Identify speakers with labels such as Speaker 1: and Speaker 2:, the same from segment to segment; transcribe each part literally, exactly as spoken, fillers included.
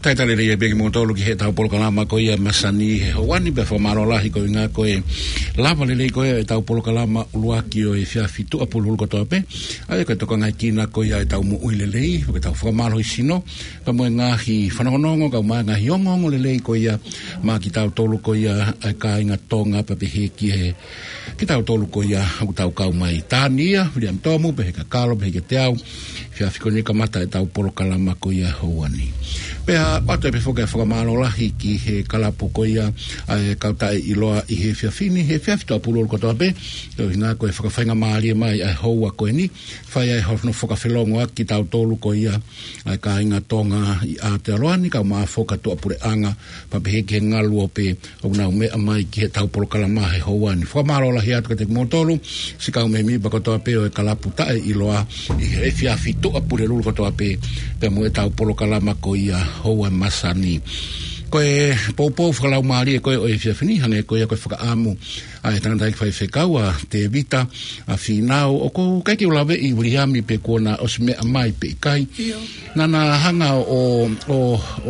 Speaker 1: taitale le be mo tolu ki he tau polokalama ko ia masani he hoani be fa marolahi ko nga ko e lava le le ko e tau polokalama uluaki o e fia fitu apulu ko to pe ai ko to nga kina ko ia tau mo uile le ko tau fa malo sino pa mo nga hi fanongongo ka ma nga hiongo le le ko ia ma ki tau tolu ko ia ka inga tonga pa pe he ki he ki tau tolu ko ia u tau ka mai tania William Tomu pe ka kalo pe ke tau fia fikoni ka mata e tau polokalama ko ia hoani pea pata pe foka foka malola hiki he kalapo ko ia ai kauta i loa i he fia fini he fia fito apulu ko to be to ina ko e foka fainga mali mai ai hoa ko ni fai ai hofno foka felongo ki tau tolu ko ia ai ka inga tonga i Aotearoa ka ma foka to apure anga pa pe ke ngalu pe o na me mai ki he tau polokalama he hoa ni foka malola hi atu te motolu si ka me mi ba ko to pe o kalapo ta i loa i he fia fito apure lu ko to pe pe mo tau polokalama ko ia hoa masani ko e popo fala mari ko e fia fini hange ko e ko faka amu ai tanga dai fai fekaua te vita a finao o ko kai ki lave i Williami pe kona osme mai pe kai nana hanga o o o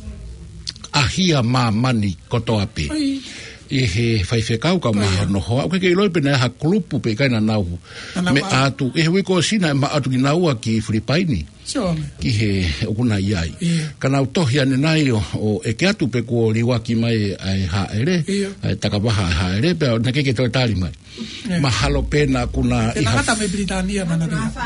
Speaker 1: ahia ma mani koto ape e he fai fekau ka ma no ho ko ke loi pe na ha klupu pe kai na nau me atu e wi ko sina ma atu ki nau ki Filipaini ki he okuna iai kana utohia ne nai o e ke atu pe ko liwa ki mai ai ha ere ai takabaha ha ere pe na ke ke to tali mai mahalo pena kuna
Speaker 2: i ha me Britania mana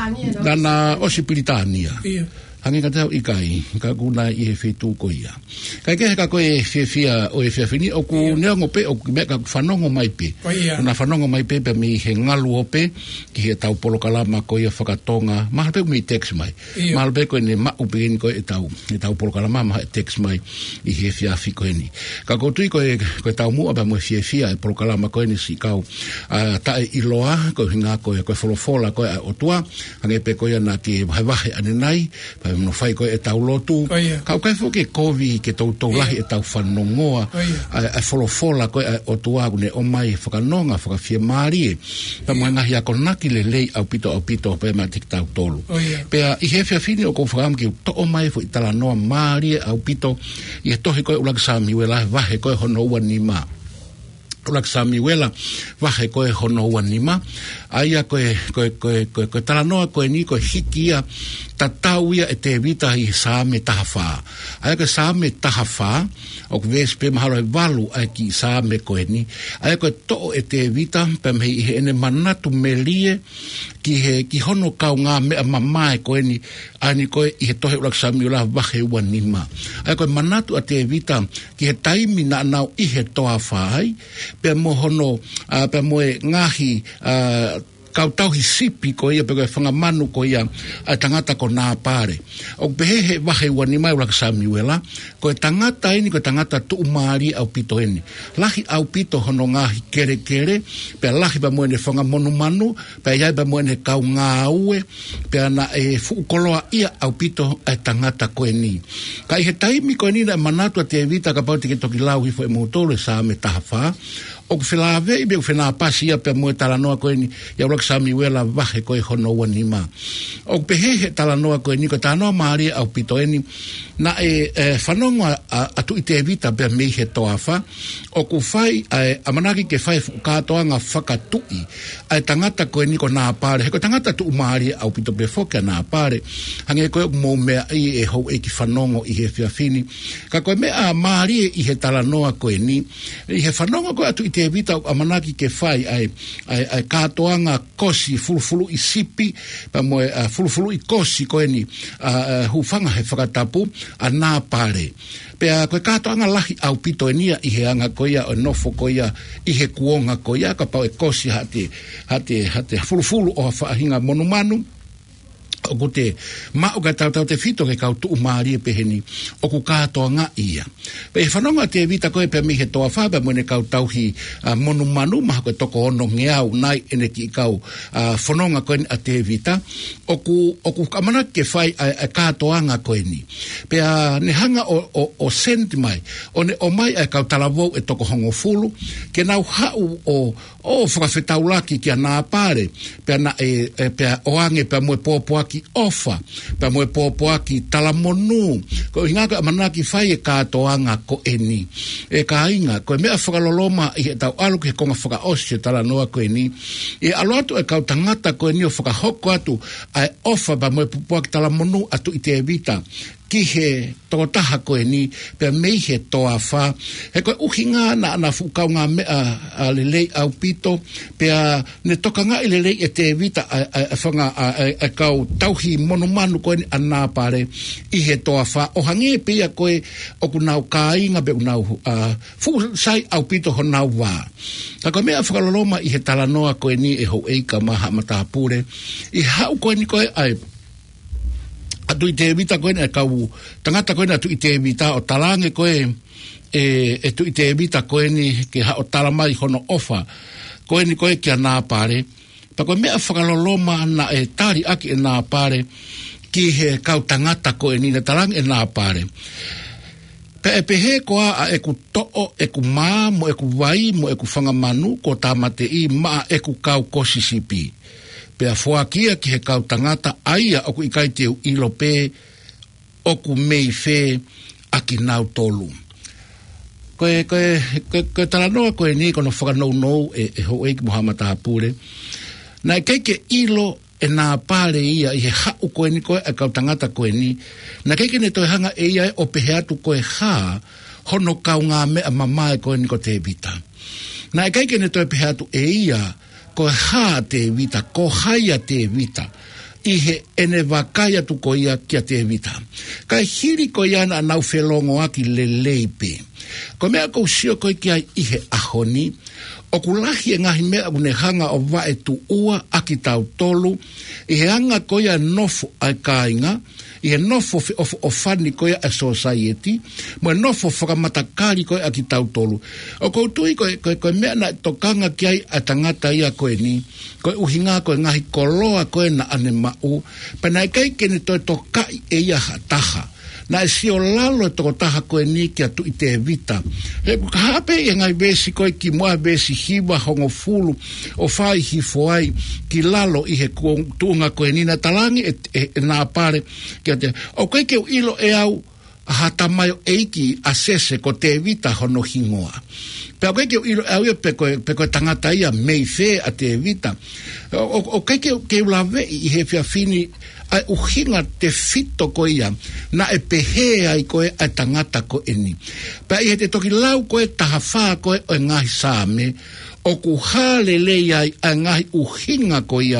Speaker 1: na o si Britania hangi ka tau ikai ka kuna i he fitu ko ia kai ke ka ko e fia o e fia fini o ku neongo pe o me ka fanongo mai pe na fanongo mai pe pe mi he ngalu o pe ki he tau polokalama ko ia whakatonga mahal pe mi text mai mahal pe ko ne ma upin ko e tau e tau polokalama ma text mai i he fia fi ko ni ka ko tui ko e ko tau mu aba mo fia fia e polokalama ko ni si kau a ta i loa ko hinga ko e ko folofola ko o tua hange pe ko ia na ki vai vai anenai no fai ko e tau lotu ka ka fo ke kovi ke tau tau lahi e tau whanongoa a folofola ko o tua ne o mai whakanonga whakawhia maari pa mga hia konaki le lei au pito au pito pe ma tik tau tolu pea i he fia fini o ko whakam ki to o mai fo i tala noa maari au pito i he tohi ko e ulag sa miwela vahe ko e hono ua ni ma ulag sa miwela vahe ko e hono ua ni ma aia ko e ko e ko e ko e tala noa ko e ni ko e hikia tatauia e te vita i saame tahawha. Aia ka saame tahawha, o ku vespe mahalo e walu ai ki saame koe ni. Aia ko e to'o e te vita, pem hei he ene manatu me lie, ki he ki hono kau ngā mea mamae koe ni, ani koe i he tohe ulak sami ula wahe ua nima. Aia koe manatu a te vita, ki he taimi na nau i he toa whai, pe mo hono, uh, pe mo e ngahi, uh, kau tau hi sipi ko ia peko e whangamanu ko ia a tangata ko nā pare. O pehehe wahe ua ni mai ulaka Samuela, ko e tangata ini ko tangata tu umari au pito eni. Lahi au pito hono ngahi kere kere, pe lahi pa moene whangamonu manu, pe iai pa moene kau ngā ue, pe ana e fuukoloa ia au pito e tangata ko eni. Ka i he taimi ko eni na manatu a te evita ka pauti ke toki lau hifo e mutolo e sa me tahawha, o ku whilawe i me ku whina pasi ia pe moe talanoa koe ni ia ulak Samuela wahe koe hono ua ni ma. O ku pehehe talanoa koe ni ko tānoa maari au pito eni na e, e whanonga atu i te evita pe mei he toafa o ku whai e, amanaki ke whai katoa ngā whakatui ai tangata koe ni ko nā pare he ko tangata tu maari au pito pe whoka nā pare hange koe mō mea i e hou e ki whanongo i he whiawhini ka koe mea maari i he talanoa koe ni i he whanonga koe atu i te evita amanaki ke whai ai, ai, ai katoanga kosi fulufulu i sipi pa moe uh, fulufulu i kosi koe ni uh, uh, hufanga he whakatapu a nā pare. Pea koe katoanga lahi au pito e nia i he anga koia o nofo koia i he kuonga koia ka pau e kosi hate, hate, hate fulufulu o whaahinga monumanu o ku te mao ka tau tau te fito ke kau tu umaari e peheni o ku katoa ngā ia. Pe e whanonga te vita koe pe mi he toa whaba mwene kau tau hi uh, monu manu maha koe toko ono ngeau nai ene ki kau uh, whanonga koe a te vita o ku, o ku kamana ke whai a, a katoa ngā koe ni. Pe a ne hanga o, o, o senti mai o ne o mai a kau talavou e toko hongo fulu ke nau hau o o whakawhetaulaki ki a nā pare pe a na e, e pe a oange pe a mue pōpoaki aki ofa pa mo popo aki talamonu ko inga ka manaki fai e katoanga ko eni e ka inga ko me afaloloma i tau alu ke konga faka osi tala noa ko eni e aloto e kau tangata ko eni o faka hoko atu ai ofa pa mo popo aki talamonu atu i te evita ki he totaha koe ni pe mei he toa wha he koe uhinga na na fukau ngā mea a lelei au pito pe a ne toka ngā i lelei e te evita a, a, a whanga a, a, a kau tauhi monomanu koe ni a nā pare i he toa wha o hange pia koe o ku nau kāinga be unau uh, fu sai au pito ho nau wā ka koe mea whakaloloma i he talanoa koe ni e ho eika maha matapure i hau koe ni koe ai atu i te evita koe e kau tangata koe atu i te evita o talange koe e, e tu i te evita koe ni ke ha o talamai hono ofa koe ni koe kia nā pare pa koe mea whakaloloma na e tari aki e nā pare ki he kau tangata koe ni na talange e nā pare pe e pehe koa a e ku to'o e ku mā mo e ku wai mo e ku whangamanu ko tamate i maa e ku kau kosisipi pe a fuakia ki he kau tangata aia oku i kai teu ilo pe oku mei fe aki nau tolu. Koe, koe, koe, koe talanoa koe ni kono whakanou nou e, e ho eiki Muhammad Hapure. Na e keike ilo e nā pare ia i he hau koe ni koe e kau tangata koe ni. Na keike ne toi hanga e ia e o pehe atu koe ha hono kau ngā mea mamae koe ni ko te vita. Na e keike ne toi pehe atu e ia ko ha te vita, ko haia te vita, i he ene wakaya tu ko ia kia te vita. Kai hiri ko ia na nau whelongo aki le leipe. Ko mea kou sio koe kia i he ahoni, o kulahi e ngahi mea une hanga o wae tu ua aki tau tolu, i he anga ko ia nofo ai kāinga, i he nofo o, o whani koe a society, mo e nofo whakamatakari koe a ki tau tolu. O koutui koe, koe, koe mea na tokanga ki ai a tangata ia koe ni, koe uhinga koe ngahi koloa koe na ane mau, pena e kai kene toi tokai e ia taha. Na e sio lalo e toko taha koe ni ki atu i te vita. E hape e ngai besi koe ki mua besi hiwa hongo fulu o whai hifoai ki lalo i he tuunga koe ni na talangi e, e, e nā pare ki ate. O koe keu ilo e au hatamayo eiki asese ko te vita hono hingoa. Pea koe keu ilo e au e pe koe, pe koe tangata ia mei fe a te vita. O, o, o koe keu, keu lawe i he fia fini ai uhinga te fito ko ia na e pehe ai koe ai tangata ko eni. Pa i he te toki lau koe taha whaa koe o ngahi sāme o ku hale lei ai a ngahi uhinga ko ia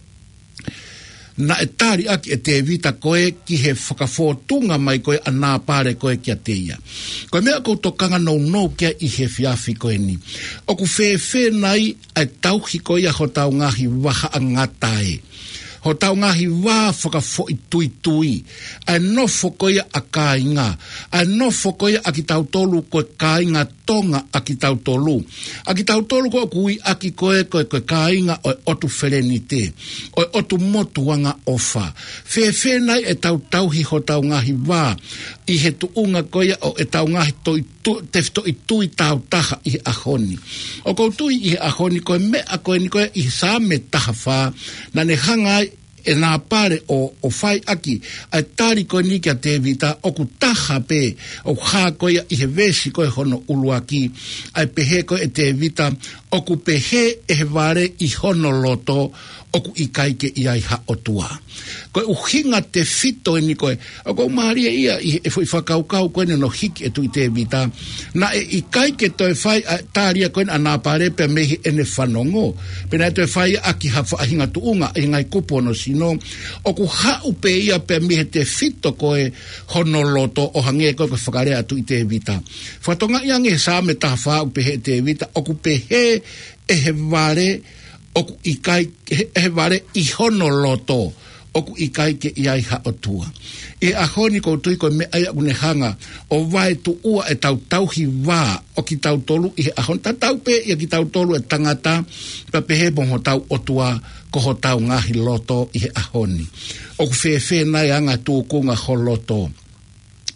Speaker 1: na e tari aki e te vita koe ki he whakafōtunga mai koe a nā pare koe kia te ia. Koe mea kou tokanga nou nou kia i he whiawhi koe ni. O ku whewhe nai ai tauhi koe a ho tau ngahi waha a ngatae. Ho tau ngahi wā whakafo i tui tui. Ai nofo koia a kāinga. Ai nofo koia a ki tau tolu koe kāinga tonga a ki tau tolu. A ki tau tolu koe kui a ki koe koe koe kāinga o otu wherenite. O otu motuanga ofa. Whewhe nai e tau tauhi ho tau ngahi wā. I he tuunga koia o e tau ngahi toi tu, te fito i tui tau taha i he ahoni. O kou tui i he ahoni koe mea koe ni koe i sā me taha whā. Na ne hangai e nā pare o, o whai aki ai tari koe ni kia te vita o ku taha pe o hā koe i he vesi koe hono uluaki ai pehe koe e te vita o ku pehe e he ware i hono loto o ku i kaike i ai ha o tua. Koe uhinga te fito e ni koe o kou maharia ia i e fui whakaukau koe no hiki e tu i te vita na e i kaike toi whai tāria koe a nā pare pe mehi ene whanongo pena e toi whai aki hawha ahinga tuunga i ngai kupo no sino o ku hau pe ia pe mehe te fito koe hono loto o hange koe koe whakarea atu i te vita. Whatonga iange sā me taha wha u pehe te vita o ku pehe e he ware oku i kai he ware i hono loto oku i kai ke i ai ha o tua. E a honi ko tui ko me ai une hanga o vai tu ua e tau tauhi wā o ki tau tolu i he a honi ta tau pe i a ki tau tolu e tangata pa pehe bon ho tau o tua ko ho tau ngahi loto i he a honi. Oku whewhe nai anga tūkunga ho loto.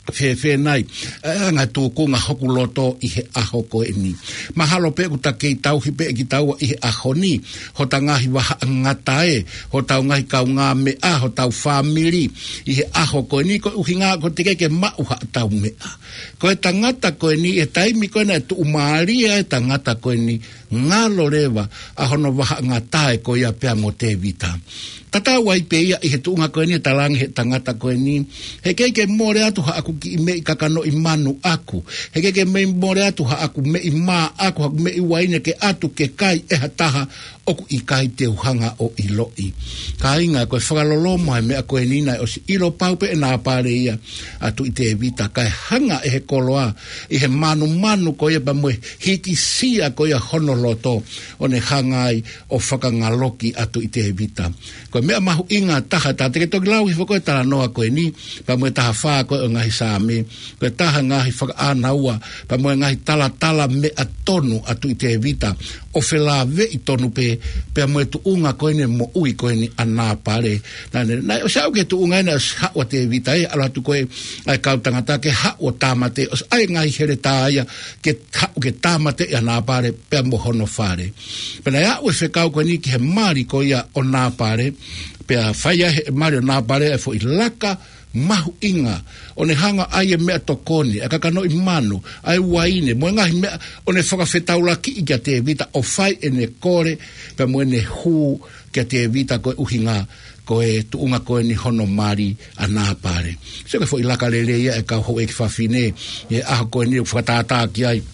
Speaker 1: fe fe nai nga tu ko nga hoku loto I he aho ko ni mahalo pe ku take tau hi pe ki tau I he aho ni ho tanga hi wa ngatae ho tau ngai ka nga me a ho tau family I he aho ko ni ko uhinga ko tike ke ma u ha tau me ko tangata ko ni e taimi ko na tu maria e tangata ko ni nga loreva a hono wa ngatae ko ia pe mo te vita tata wai pe ia I he tunga ko ni talang he tangata ko ni he ke ke more atu ha aku ki me kakano I manu aku he ke ke me more atu ha aku me I ma aku ha me I waine ke atu ke kai e hataha oku I kai te uhanga o iloi ka inga ko whakalolo mai me ako e nina o si ilo paupe e nā pare ia atu I te evita kai hanga e he koloa I he manu manu ko ia pa mwe hiki sia ko ia honoloto o ne hangai o whakangaloki atu I te evita ko mea mahu inga taha ta te ke toki lau I whako e tala noa ko e ni pa mwe taha whaa ko e ngahi sāme ko e taha ngahi whaka ānaua pa mwe ngahi tala tala me atonu atu I te evita o whela ve I tonu pe pe mo tu unga ko ne mo ui ko ni ana pare na na o sa ke tu unga na ha o te vita e ala tu ko ai ka tangata ke ha o tamate o ai ngai here ta ya ke ha ke tamate ana pare pe mo hono fare pe na ya o fe ka ko ni ke mari ko ya ona pare pe a faya mari na pare fo ilaka mahu inga o ne hanga ai e mea tokoni e kakano I manu ai waine mo ngahi mea o ne whakawhetau ki I kia te vita o whai e ne kore pe mo ne hu kia te vita ko e uhinga ko e tuunga ko e ni hono mari a nā pare so ke fo ilaka lele ia e ka ho e ki whawhine e aha ko e ni whakatata ki ai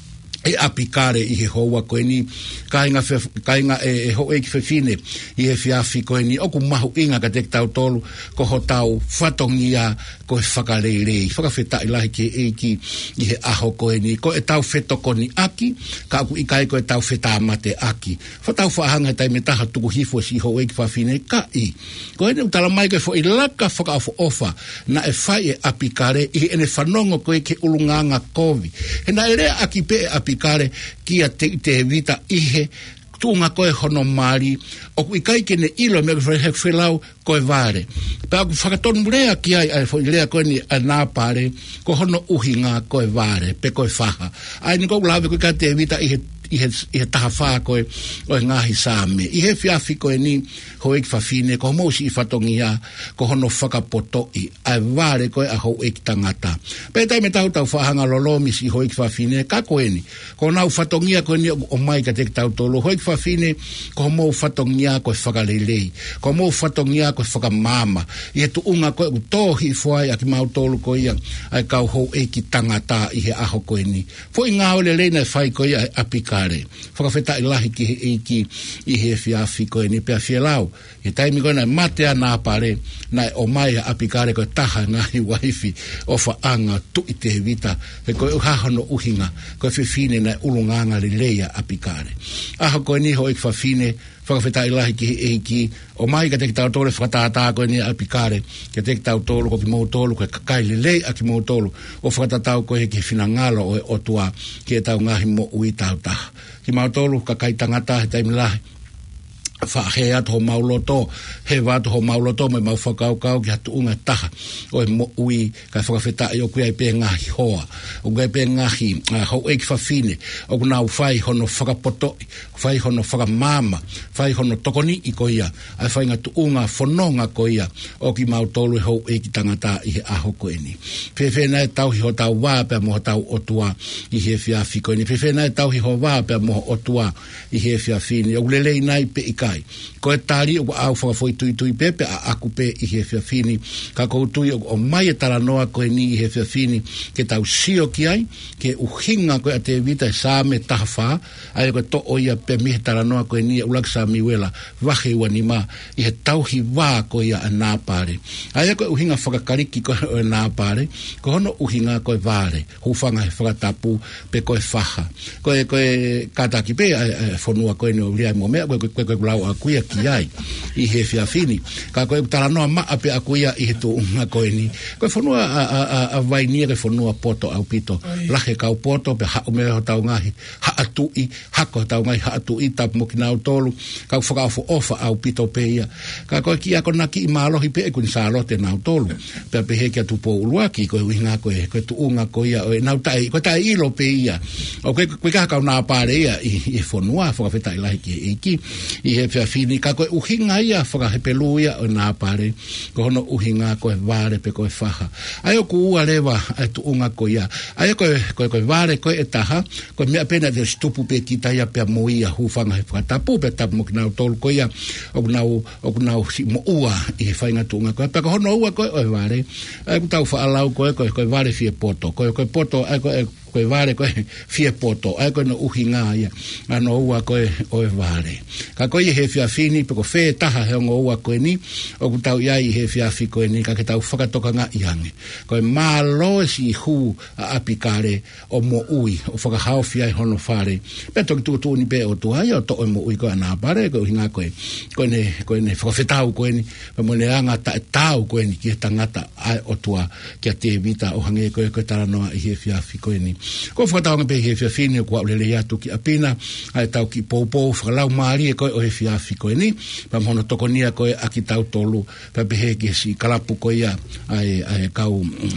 Speaker 1: e apikare I he hoa ko ni kainga kainga e, e ho e ki fefine I he fiafi ko ni oku mahu inga ka te tau tolu ko ho tau fatongia ko e whakarere whakawheta I lahi ke e ki I he aho ko ni ko e tau whetoko ni aki ka aku I kai ko e tau wheta mate aki whatau whaahanga tai me taha tuku hifo si ho e ki fafine ka I ko e ne utala mai ko e fo I laka whakaofo ofa na e whai e apikare I ene whanongo ko e ke ulunganga kovi he na ere aki pe e apikare kare kia te, te vita ihe tunga koe hono mari o ku ikai ke ne ilo me he whelau koe vare pa ku whakatonu rea ki ai ai fo rea koe ni a nā pare ko hono uhinga koe vare pe koe whaha ai ni kou lawe koe ka te vita ihe ihe ihe taha whaa koe o e ngahi sāme ihe whiawhi koe ni ho eki whawhine ko mousi I whatongia ko hono whakapotoi ai vare koe a ho eki tangata pētai me tau tau whahanga lolomis I ho eki whawhine ka koe ni ko nau whatongia koe ni o mai ka te tau tolo ho eki whawhine ko mou whatongia koe whakalelei ko mou whatongia koe whakamama I he tuunga koe u tohi whai a ki mau tolu koe ia ai kau ho eki tangata I he aho koe ni fo I ngā ole leina whai koe ai apika whakawheta I lahi ki he eiki I he whiawhi koe ni pia whielau he taimi koe na matea nā pare na o mai a apikare koe taha ngahi waifi o whaanga tu I te he vita he koe uhahono uhinga koe whiwhine na ulunganga li leia apikare aho koe ni ho ik whawhine whakawheta I lahi ki he eiki o mai ka teki tau tole whakatātā koe ni apikare ka teki tau tolu ko ki mou tolu koe kakai li lei a ki mou tolu o whakatatau koe he ki whinangalo o e otua ki e tau ngahi mo ui tau taha ki mau tolu kakai tangata he taimi lahi wha he atu ho mauloto he watu ho mauloto me mau whakaukau ki hatu unga taha o e mo ui ka whakawheta I o kui ai pe ngahi hoa o kui ai pe ngahi uh, ho eki whawhine o kuna u whai hono whakapotoi whai hono whakamama whai hono tokoni I koia ai whai ngatu unga whanonga koia o ki mau tolu ho eki tangata I he aho koe ni pewhe nai tau hi ho tau wā pia moho tau otua I he whiawhi koe ni pewhe nai tau hi ho wā pia moho otua I he whiawhine o lelei nai pe I ko e tari o au whakafoi tui tui pepe a aku pe I he whiawhini ka koutui o mai e tala noa koe ni I he whiawhini ke tau sio ki ai ke uhinga koe a te vita e sāme taha whā ai koe to oia pe mihe tala noa koe ni ulak sa miwela wahe ua ni ma I he tauhi wā koe a nā pare ai koe uhinga whakakariki koe o nā pare ko hono uhinga koe vare hufanga he whakatapu pe koe whaha koe koe kataki pe whanua koe ni o ria mo mea koe koe koe lau tau akuia ki ai i he fiafini ka koe talanoa ma ape akuia i he tu unga koe ni koe whanua a, a, a, a vainia ke whanua poto au pito lahe kau poto pe hao me ho tau ngahi ha atui hako tau ngahi ha atui tap mo ki nau tolu kau whakawho ofa au pito pe ia ka koe ki ako naki i malohi pe e kuni sa alote nau tolu pe pe he kia tu po uluaki koe uhinga koe koe tu unga koe ia o nau tai koe tai ilo pe ia o koe koe kakau nā pare ia i e whanua whakawheta i lahi ki e iki i he fiafini ka koe uhinga ia whakahepelu ia o nā pare ko hono uhinga koe vare pe koe whaha ai o ku ua lewa ai tu unga koe ia ai koe koe koe vare koe e taha koe mea pena de stupu pe ki taia pe mo ia hufanga he whakatapu pe tapu mo ki nau tolu koe ia o nau o nau si mo ua i he whainga tu unga koe pe ko hono ua koe o vare ai ku tau whaalau koe koe koe vare fie poto koe koe poto ai koe koe vare koe fie poto ai koe no uhinga ia ano ua koe oe vare ka koe he fiafini pe ko whee taha he ongo ua koe ni o ku tau iai he fiafi koe ni ka ke tau whakatoka ngā iange koe mālo si hu a apikare o mo ui o whakahao fiai hono whare pe toki tu tu ni pe o tu hai o to o mo ui koe anā pare koe uhinga koe koe ne koe ne whakawhetau koe ni pe mo ne anga ta tau koe ni ki he tangata ai o tua kia te vita o hange koe koe taranoa i he fiafi koe ni ko whakataonga pe he fiafini o kua ulele atu ki apina ai tau ki poupou whakalau maari e koe o he fiafi koe ni pa mhono tokonia koe aki tau tolu pa pehe ki si kalapu koe ia ai, ai kau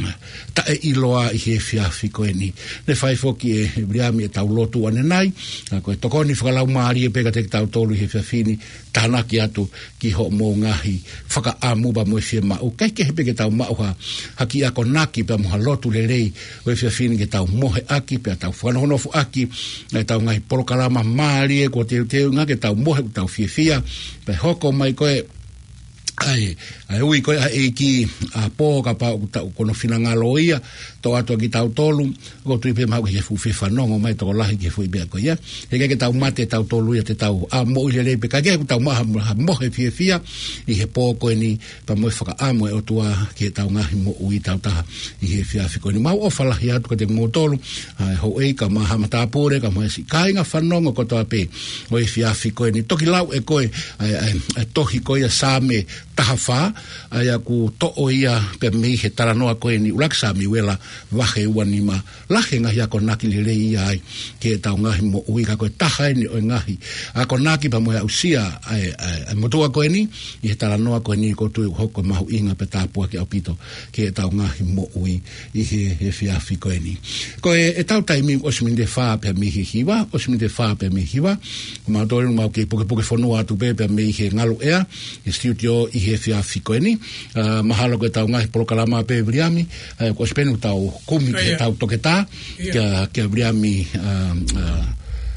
Speaker 1: tae iloa i he fiafi koe ni ne whai foki e briami e tau lotu ane nai koe tokoni whakalau maari e peka te ki tau tolu i he fiafini tanaki atu ki ho mo ngahi whaka amu ba mo e fie mau kai ke he peke tau mauha haki ako naki pa moha lotu lelei o e fiafini ke tau mohe aki pe tau whanohonofu aki e tau ngai porokalama maari e ko teu teu ngā ke tau mohe ku tau fie fia pe hoko mai koe ai ai ui koe a e ki a pō ka pā kono whina ngalo ia tō atua ki tau tolu ko tui pe mau ki he fu whanongo mai tō lahi ki he fu i bea koe ia he ke tau mate tau tolu ia te tau a mo i le pe ka ke tau maha mohe fie fia i he pō koe ni pa moe whaka amo e o tua ki he tau ngahi mo ui tau taha i he fia fi koe ni mau ofa lahi atu ka te mo tolu ai ho e ka maha mata pōre ka moe si kainga whanongo ko toa pe o e fia fi koe ni toki lau e koe ai, ai, ai tohi koe ia sāme taha wha ai aku to'o ia pe mei he taranoa koe ni ulaksa mi wela wahe ua ni ma lahe ngahi ako naki le rei ia ai ke tau ngahi mo ui ka koe taha ni o ngahi ako naki pa moe ausia ai, ai, ai motua koe ni i he taranoa koe ni ko tui hoko mahu inga pe tāpua ki au pito ke tau ngahi mo ui i he, he fiafi koe ni koe e tau taimi osmin de wha pe mi hi hiwa osmin de wha pe mi hiwa ma tori mau ke poke poke whanua atu pe pe mi he ngalu ea i studio i he fiafi koe ni uh, mahalo koe tau ngahi polokalama pe briami uh, ko spenu tau kumi ke tau toketa kia, kia briami uh, uh,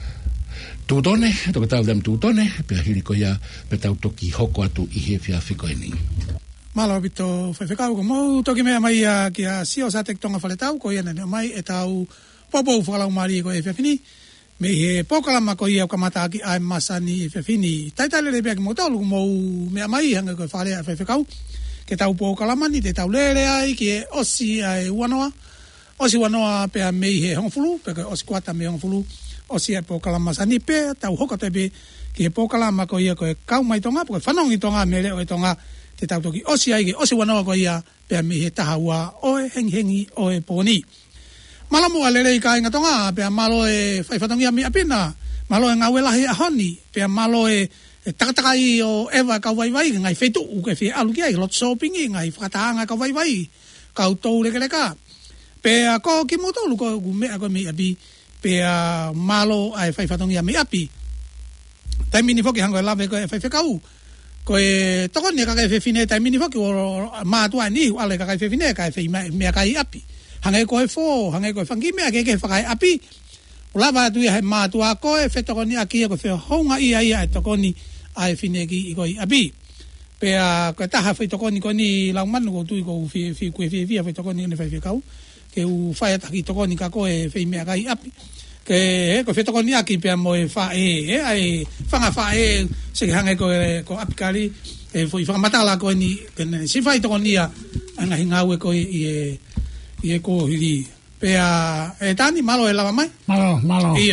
Speaker 1: tūtone toke tau dem tūtone pe hiri ko ia pe tau toki hoko atu i he fiafi koe ni
Speaker 2: malo bito whewhekau ko mau toki mea mai a kia sio sa tek tonga whaletau ko ia nene mai e tau popo whakalau mari ko e fiafini me he pokalama ko ia kamata aki ai masani e fiafini taitale le pia ki motolu mo mea mai hanga ko whale a whewhekau ke tau pokalama ni te tau lere ai ki e osi ai uanoa osi uanoa pia mei he hongfulu pe ko osi kuata me hongfulu osi ai pokalama sani pe tau hoka tepe ki he pokalama ko ia ko e kau mai tonga po whanongi tonga me leo e tonga te tau toki osi ai ki osi uanoa ko ia pia mei he taha ua oe hengi hengi oe poni malamu alere i ka inga tonga pe malo e whaifatongia mi apina malo e ngawe lahi a honi pe malo e takatakai o ewa ka waiwai ngai fetu u ke fi alu ki ai lot shopping ngai whakataanga ka waiwai ka utou leke leka pe ko ki moto lu ko me ko mi abi pe malo ai whaifatongia mi api taimini foki hango lave ko e whaifekau ko e tokoni ka ka fefine taimini foki o matua ni ale ka ka fefine ka fe me ka i api hangai ko e fo hangai ko fangi me ke ke fakai api ulava tu ia ma tu a ko e fetokoni aki ko fe honga ia ia tokoni ai finegi ko i api pe a ko ta ha fetokoni ko ni la man ko tu ko fi fi ko fi fi fetokoni ne fa fi kau ke u fa ta ki tokoni ka ko e fe me kai api ke ko fetokoni aki pe mo e fa e ai fanga fa e se hangai ko ko api kali e foi fa mata la ko ni ken si fa tokoni a anga hingawe ko i e ko hiri pe a e tani malo e lava mai
Speaker 3: malo malo
Speaker 2: iyo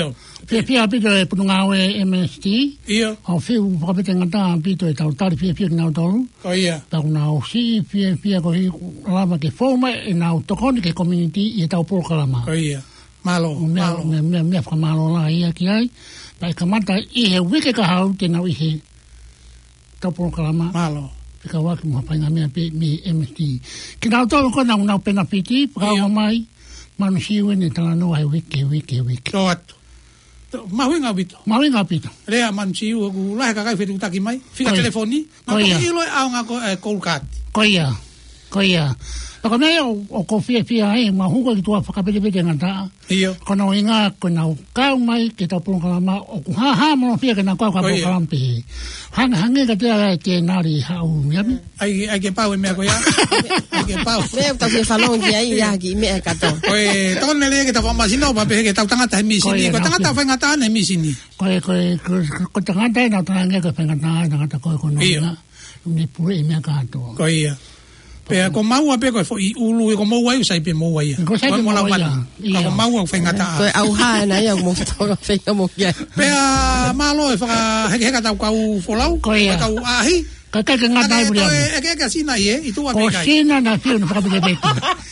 Speaker 3: Pia pia pito e pununga e M S T.
Speaker 2: Ia.
Speaker 3: O fiu whakapete ngata pito e tau tari pia pia ki nau tolu.
Speaker 2: Ko ia.
Speaker 3: Tau nau si pia pia ko hi lama ke foma e nau tokoni ke community i tau polo kalama.
Speaker 2: Ko ia. Malo, malo.
Speaker 3: Mea mea mea whamalo la ia ki ai. Pai kamata i he wike ka hau te nau i he tau polo kalama.
Speaker 2: Malo.
Speaker 3: Pika waki mua painga mea pe mi M S T. Ki nau tolu ko nau nau pena piti, pakao mai, manu siwe ne tala noa he wike, wike, wike.
Speaker 2: Ko atu. Mahui ngā pito.
Speaker 3: Maui ngā pito.
Speaker 2: Rea manchi u ku lahe kakai whetu taki mai. Whika telefoni. Ma ko i loi au ngā ko koulkati.
Speaker 3: Ko ia. Ko ia. Paka mea o ko fia fia ai, ma huko ki tua whakapetepete ngata.
Speaker 2: Iyo.
Speaker 3: Kono inga, ko nau kau mai ke tau pulong kalama, o ku ha ha mono fia ke nau kau ka pulong kalampi. Hanga hange ka tea lai ke nari hau miami.
Speaker 2: Ai ai ke pau e mea ko ia. Ai ke pau.
Speaker 4: Mea ka ke whanong ki ai ia ki mea kato.
Speaker 2: Koe, tōne le ke tau whamasino, pa pehe ke tau tangata he misini. Ko tangata whai ngata ane misini.
Speaker 3: Koe, koe, ko tangata e nau tangata ke whengata e tangata koe kono inga. Ni pure e mea kato.
Speaker 2: Ko ia. Pea ko maua pe ko fo i ulu ko maua i sai pe maua ia.
Speaker 3: Ko sai pe maua ia.
Speaker 2: Ko maua whai ngata.
Speaker 4: Ko au ha na ia mo tau whenga mo kia.
Speaker 2: Pea malo e whaka heke heka tau kau folau.
Speaker 3: Ko ia.
Speaker 2: Kau ahi.
Speaker 3: Ka ka ka ngata i buriam.
Speaker 2: E ke ka sina ie, i tua
Speaker 3: Ko
Speaker 2: pe kai.
Speaker 3: sina na fiu na whakapetepete.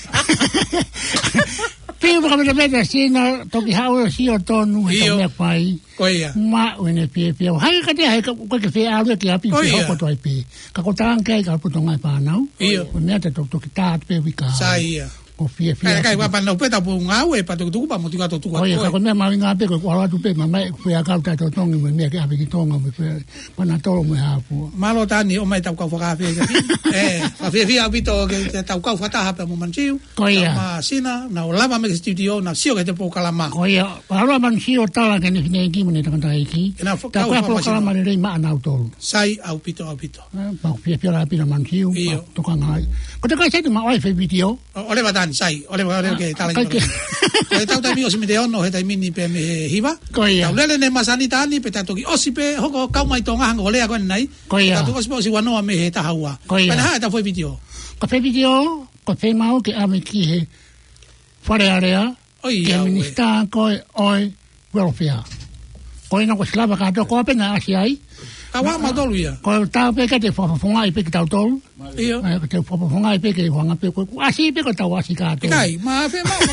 Speaker 3: Fiu whakapetepete sina toki hau si o tonu he ka mea pai.
Speaker 2: Ko ia.
Speaker 3: Ma uene pie pie. Hai ka te hai ka ko ke fe alu ki api ki hoko toi pe. Ka ko tang kai ka puto ngai pa nau.
Speaker 2: Iyo.
Speaker 3: Ko mea te tok tok ta pe wika.
Speaker 2: Sa ia.
Speaker 3: Ko fie fie.
Speaker 2: Kai kai wa pa no pe ta pu ngau e pa tu tu pa mo tu ka tu tu.
Speaker 3: Oye, ka ko mea ma nga pe ko ala tu pe ma mai fe ka ta to tongi me mea ke api ki tonga me fe. Pa na tolo me ha pu.
Speaker 2: Malo tani o mai tau kau whaka fe. Eh, fa fe fe abito ke tau kau whata ha pe mo manchiu.
Speaker 3: Ko ia.
Speaker 2: Ma sina na o lava me studio na sio ke te po kalama.
Speaker 3: Ko ia. Pa ala man si o tala ke ni ne ki mo ne ta ta iki.
Speaker 2: Ina
Speaker 3: Ta ko po kala ma le ma na tolo.
Speaker 2: Sai au pito au pito.
Speaker 3: Pa fie fie la pi na man si o. To ka ngai. Ko te ka sai ma ai fe video.
Speaker 2: Ole va dan sai. Ole va ke tala. Ko tau tai mi o si me de ono he tai mini pe me hiva.
Speaker 3: Ko ia.
Speaker 2: Tau lele ne masani tani pe tatu ki osi pe hoko kau mai tonga hanga ole ko nai.
Speaker 3: Ko ia.
Speaker 2: Tatu osi po si wanoa me he ta haua.
Speaker 3: Ko ia.
Speaker 2: Pana ha ta foi video.
Speaker 3: Ko fe video, ko fe mau ke ame ki he whare area, ke minista koe oi welfare. Ko ina ko slava ka to ko apena asi ai.
Speaker 2: Ka wa ma dolu ia.
Speaker 3: Ko tau pe ka te whapafonga i pe ki tau tolu.
Speaker 2: Iyo.
Speaker 3: Ko te whapafonga i pe ke wanga pe ko asi pe ko tau asi ka to.
Speaker 2: Kai, ma fe ma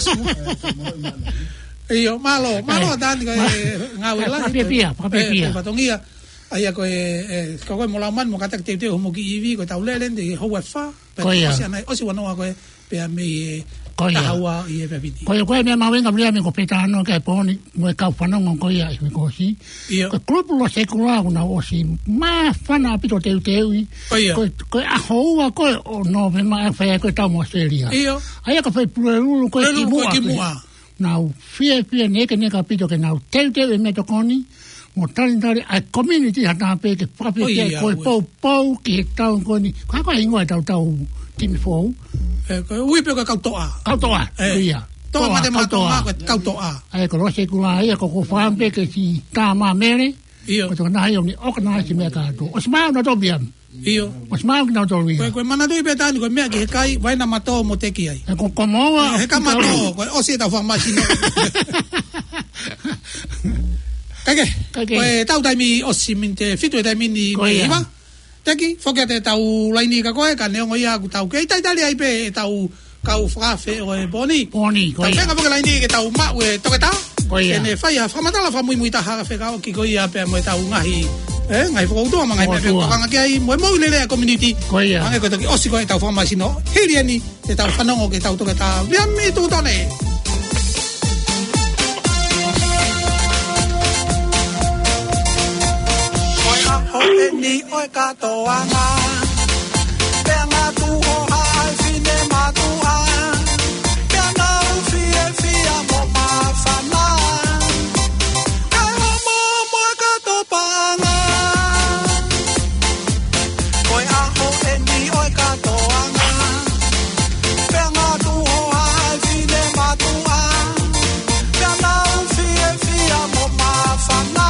Speaker 2: ma. Iyo, malo, malo dan ko ngau la.
Speaker 3: Pe pia, pe pia.
Speaker 2: Pa tongia. Ai ko e ko ko mola man mo ka te te ho mo ki ivi ko tau lelen de ho wa fa.
Speaker 3: Ko ia.
Speaker 2: Osi ana, osi wanoa ko pe a me
Speaker 3: Ko ia.
Speaker 2: Haua i e pepiti.
Speaker 3: Ko ia koe mea mawenga mea me ko peta ano kai poni mo e kau whanonga ko ia i me ko si. Ko klupu lo sekula una osi ma whana apito teu teu i.
Speaker 2: Ko ia.
Speaker 3: Ko a houa ko o no me ma e whai koe tau mo Australia.
Speaker 2: Iyo.
Speaker 3: Aia ka whai pule lulu ko e ki mua. Nau fie fie neke neka apito ke nau teu teu e me tokoni. Mo tali tali a community hata pe ke whape ke koe pou pou ki tau koni. Ko hako ingoa tau tau timi fōu.
Speaker 2: Ko ui pe ko kautoa.
Speaker 3: Kautoa, ia.
Speaker 2: Toa mate matonga ko kautoa.
Speaker 3: Ai ko rose kula ia ko ko whampe ke si tā mā mere.
Speaker 2: Iyo.
Speaker 3: Ko tōna hai o ni organize mea kātou. O smau na tō biam.
Speaker 2: Iyo.
Speaker 3: O smau ki na tō biam.
Speaker 2: Ko ko mana dui pe tani ko mea ki he kai vai na mato mo te ki ai.
Speaker 3: E ko ko moa.
Speaker 2: He ka mato ko o si ta farmasi no. Kage. Ko e tau tai mi o si minte fitu e tai mi ni iba. Teki, foke te tau laini ka koe, ka neongo ia ku tau kei tai tali ai pe tau kau whakafe o e boni.
Speaker 3: Boni, koe ia.
Speaker 2: Tau whenga poke laini ke tau mau e toke tau.
Speaker 3: Koe ia.
Speaker 2: Kene whai a whamatala whamui mui ta haka whekao ki koe ia pe mo e tau ngahi. Eh, ngai whakautua ma ngai pe pe wakanga ki ai mo e mau lelea community.
Speaker 3: Koe ia.
Speaker 2: Mange koe toki osi koe tau whamasino. Hiri ani te tau whanongo ke tau toke tau. Ria mi tu tone. Ni oi katoanga Penga tu o hai fine matua Penga u fie fia mo mafana Penga mo mo katopanga Oi aho e ni oi katoanga Penga tu o hai fine matua Penga u fie fia mo mafana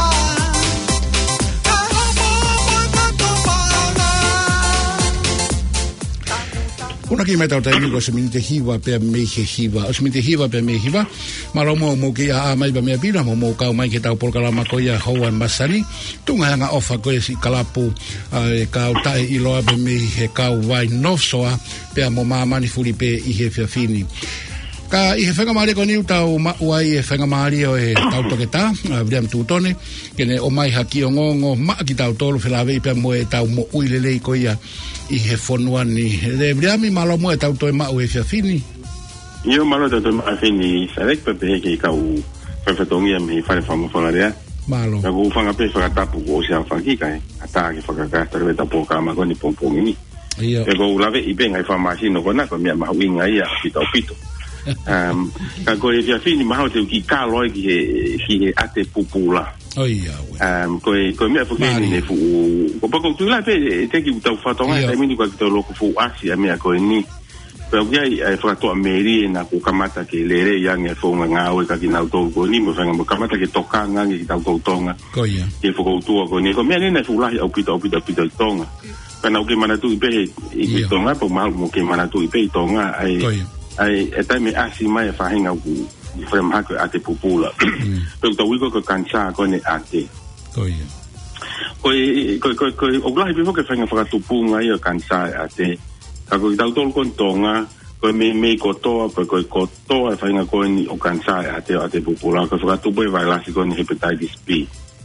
Speaker 1: Kuna ki mai tau tai ko se minite hiwa pe me he hiwa. O se minite hiwa pe me hiwa. Malo mo mo ki a mai ba me pira mo mo ka mai ki tau por kala ma ko ia Howard Masani. Tunga nga ofa ko si kalapu e ka tai i loa pe me he ka wai nosoa pe mo mama ni fuli pe i he fini. Ka i he whenga maari ko niu tau mauai e whenga maari o e tau toketa, William Tutone, kene o mai haki o ngongo maa ki tau tolu whilawe i pia mo e tau mo uilelei ko ia i he whonuani. Le William i malo mo e tau toi mau e fia fini?
Speaker 5: Io malo tau toi maa fini, sarek pepe heke i kau whewhetongia me i whare whamawhanarea.
Speaker 1: Malo.
Speaker 5: Ka ku whangape whakatapu ko o sea whakikai, ata ki whakakasta rewe tapo ka ma koni pongpongi ni. Ia. Pe ko ulawe i benga i whamasino kona, ko mea mahu inga ia pita o pito. um ka ko e fini ma hote ki ka loi ki he ki he ate pupula
Speaker 1: oh ia
Speaker 5: um ko ko me fu ni ne fu ko pa ko tu la pe te ki tau fa tonga e mini ko ki lo ko fu asi a me ko ni pe ya e fa to meri na ko kamata ke lere ya nge fu nga o ka ki na to ko ni mo fa nga kamata ke toka nga ki tau to tonga
Speaker 1: ko ia
Speaker 5: ke fu ko tu ko ni ko me ne fu la o pito pito pito tonga kana o ke mana tu pe i tonga po ma mo ke mana tu pe tonga ai ai e tai me asi mai e whahinga ku i whaim hako ate pupula. Peo tau iko ko kancha ko ne ate.
Speaker 1: Ko ia.
Speaker 5: Koe, koe, koe, koe, o glahi pifo ke whainga whakatupunga i o kancha ate. Ka koe tau tolu kon tonga, koe me me kotoa, koe koe kotoa e whainga koe ni o kancha ate o ate pupula. Koe whakatupu e vailasi ko ni hepatitis B.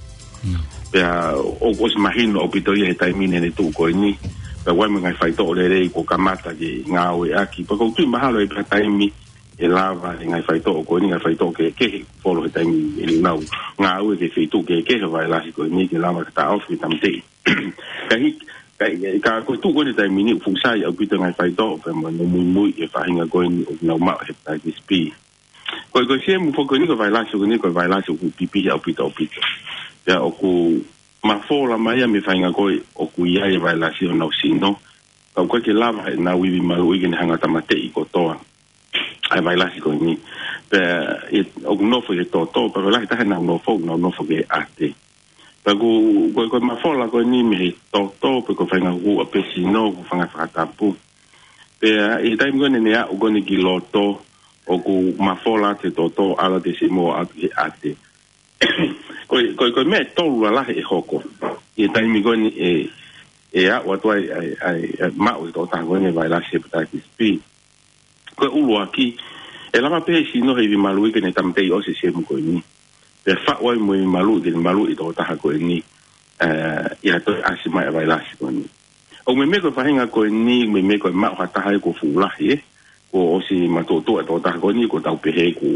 Speaker 5: Pea, o kos mahino o pito i he taimine ne tu koe ni. Pe wai mga whaito o lere ko kamata ki ngā oe aki. Pa kou tui mahalo e pa taimi e lava e ngai whaito o koe ni ngai whaito ke kehe folo he taimi e linau. Ngā oe ke whitu ke kehe vai lasi koe ni ke lava ka ta ofi tamtei. Ka hik, ka koe tu koe ni taimi ni fusai au pita ngai whaito pe mo no mui mui e whahinga koe ni o nau mao hepatitis B. Koe koe sie mu foko ni koe vai lasi koe ni koe vai lasi o ku pipi au pita o pita. Ya o ku ma fola mai me fainga koe o kuia e vai la si no sino ka koe ke lava na wivi malu i hanga tamate i kotoa ai vai la si ko ni pe o no fo de toto pero la ta na no fo no no fo ke ate pa ku koe koe ma fola ko ni me toto pe ko fainga ku a pe sino ku fanga fatapu pe e tai mo ne ya o goni ki loto o ku ma fola te toto ala de simo ate ate Koi koi koi me tolu la e hoko. E tai mi goni e e a wa toi ai ai ma o to ta goni vai la hepatitis B. Ko ulu aki e la pe si no e vi malu ke ne tamtei o se se mo ko ni. Pe fa wa mo malu de malu i to ta ko ni. Eh ia to asima e vai la ko ni. O me me ko fa hinga ko ni me me ko ma ha ta ha ko fu la e. Ko o si ma to to to ta ko ni ko ta pe he ko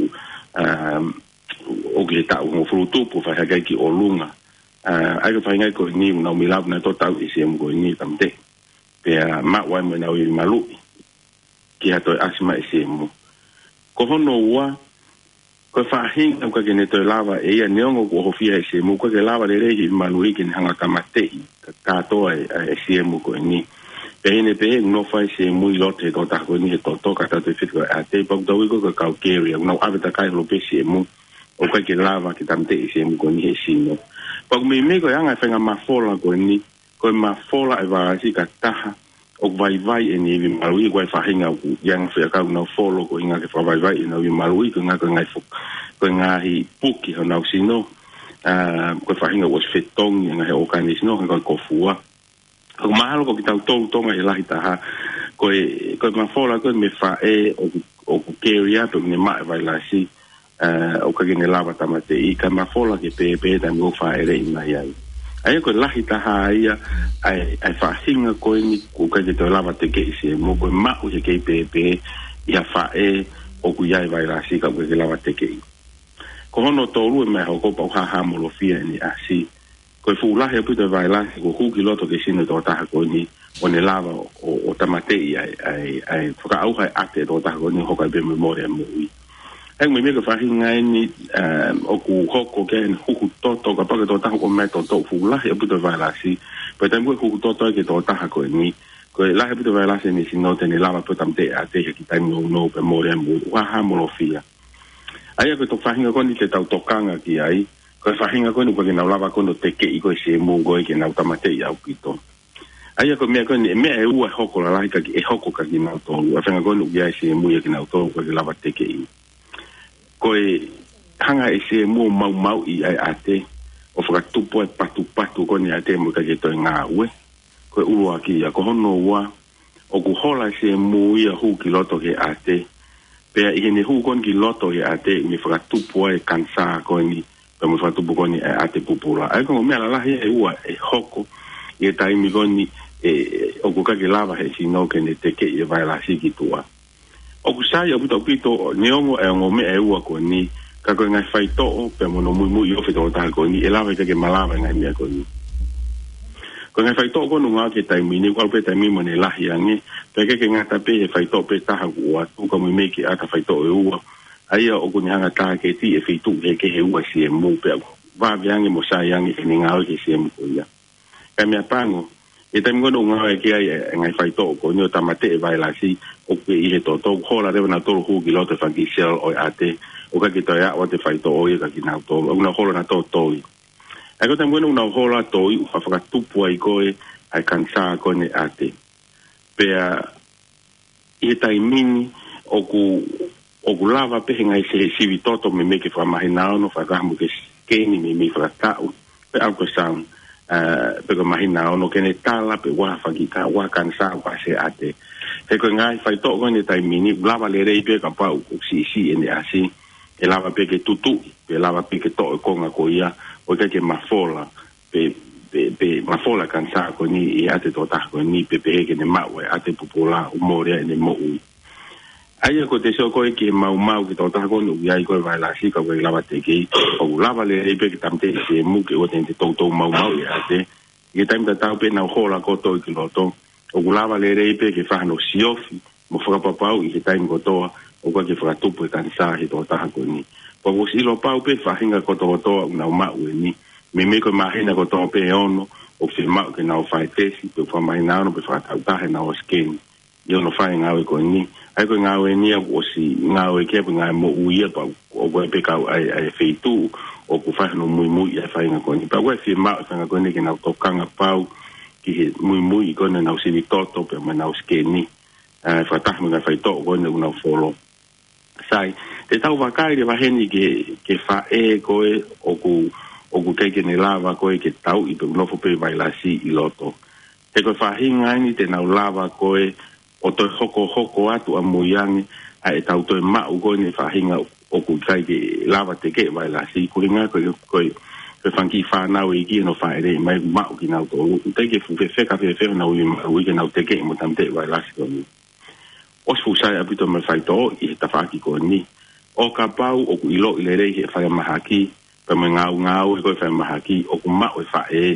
Speaker 5: um o ke ta o fruto po fa ga ki o lunga a ai fa ngai ko ni no mi lab na to ta i se mo ni tamte pe ma wa mo na o malu ki ha to asima i se mo ko hono wa ko fa hin ko ke ne to lava e ya ne ngo ko ho fia i se mo ko ke lava le re i malu i ke hanga kamate ka to e se mo ko ni pe ne pe no fa se mo i lote to ta ko ni to to ka ta te fit ko a te po do ko ko ka ke ri no ave ta kai lo pe se mo o kai ke lava ki tamte i se mo ni he sino. Pag me me ko yanga whenga mafola ko ni, ko mafola e vāsi ka taha o vai vai e ni vi marui ko e whahinga ku yanga whea kau nau folo ko inga ke whawai vai e nau vi marui ko ngā ko ngai fuk, ko ngā hi puki ho nau sino, ko e whahinga was whetongi ngā he okani sino, ko e kofua. Ko mahalo ko ki tau tau tonga e lahi taha, ko e mafola ko me wha e o ku keria to ne ma e vai lasi, Uh, o ka gene lava tamate i ka mafola ke pe pe da mo fa ere ina ia ai ko lahi ta ha ia ai ai fa hinga ko ni ko ka te lava te ke se mo ko ma o ke pe pe ia fa e o ku ia vai la si ka ko ke lava te ke ko no to lu me ho ko pa ha ha mo lo fia ni asi ko fu la he pu te vai la ko ku ki loto ke sino to ta ko ni o ne lava o, o tamate ai ai ai fa au hai ate to ta ko ni ho ka be memoria mo Heng me me ka whahinga ni o ku hoko ke en huku toto ka pake tō taha ko me tō tō fula he puto vai lasi. Poi tamu e huku toto ke tō taha ko ni. Ko e lahe puto vai lasi ni sino te ni lava puto tamte a te he ki taimi o no pe more mu waha molofia. Ai ko tō whahinga ko ni te tau tokanga ki ai. Ko e whahinga ko ni ko ke nau lava ko no te ke i ko e se mu ko e ke nau tamate i au pito. Ai ko me ko ni me e ua hoko la ka e hoko ka ki na to a fenga ko no ya se mu ya ki na to ko la bate ke i ko e hanga e se mu mau mau i ai ate o fra tupo e patu patu ko ni ate mo ka je to nga we ko ua ki ya ko no wa o ku hola se mu ia hu ki loto ke ate pe i ni hu kon ki loto ke ate mi fra tupo e kansa ko ni pe mo fra tupo ko ni ate pupula ai ko me la la e ua e hoko e tai mi ko ni e o ku ka ke lava he si no ke ne te ke e vai la si ki tua o ku sai o puto pito neongo e ngo me e ua ko ni ka ko ngai fai to pe mo no mu mu yo fe to ta ko ni e lava ke malava ngai mi ko ni ko ngai fai to ko no nga ke tai mi ni ko pe tai mi mo ne la hi angi pe ke ke ngata pe e fai to pe ta ha ku tu ko mi me ke ata fai to e ua ai o ku nga ta ke ti e fai tu ke ke he ua si e mu pe va viangi mo sai angi ni nga o ke si e mu ko ya ka mi apango e tai ngono nga ke ai ngai fai to ko ni o tamate e vai la si o ke i he to to ho la re na to hu ki lo te fa ki sel o ate o ka ki to ya o te fai to o ka ki na to o na ho na to to ai ko tam bueno na ho la to i fa fa tu po ai ko e ai kansa ko ne ate pe a i tai mini o ku o ku lava pe ngai se si vi toto me me ke fa mai na no fa ka mo ke ke ni me me fa ta pe au ko sound uh pe ko mai na no ke ne tala pe wa fa ki ka wa kansa wa se ate e ko ngai fai to ko ne tai mini lava le rei pe ka pa u si si ene asi e lava pe ke tutu pe lava pe ke to ko nga ko ia o ke ke mafola pe pe pe mafola kansa ko ni e ate to ta ko ni pe pe ke ne mawe ate popula o more ne mo u ai ko te so ko ke mau mau ke to ta ko no ia ko vai la si ko vai lava te ke o lava le rei pe ke tamte se mu ke o te to to mau mau ia ate e taim ta ta pe na hola ko to ki lo to o lava le rei pe ke fa no siofi mo fra papau i ke taim ko to o ko ke fra tupu e kansa he to ta ko ni po ko si lo pau pe fa hinga ko to to na ma u ni me me ko ma hina ko to pe ono o se ma ke na o fa tesi pe fa mai na no pe fa ta ta na o skin yo no fa nga ko ni ai ko nga we ni o si nga we ke nga mo u ye pa o ko pe ka ai ai fe tu o ko fa no muy muy ya fa nga ko ni pa we si ma fa nga ko ni ke na to kanga pau ki muy muy ko na o si ni toto pe ma na o skin ni eh fa ta nga fa to ko na una follow sai te tau wakai le waheni ke ke fa e ko e o ku o ku ke ke ne lava ko e ke tau i pe unofo pe vai la si i loto te ko fa hinga ni te nau lava ko e o to hoko hoko atu a muyangi a e tau to e ma u ko ni fa hinga o ku kai ke lava te ke vai la si ku ringa ko ko ko fanki fa na o i ki no fa ere mai ma u ki na to te ke fu fe fe ka fe fe na u i ke na te ke mo tam te vai la si ko ni o fu sai abito me fai to i ta fa ki ko ni o ka pau o ku ilo i le rei he whaia mahaki pa me ngau ngau e koe whaia mahaki o ku mao e whae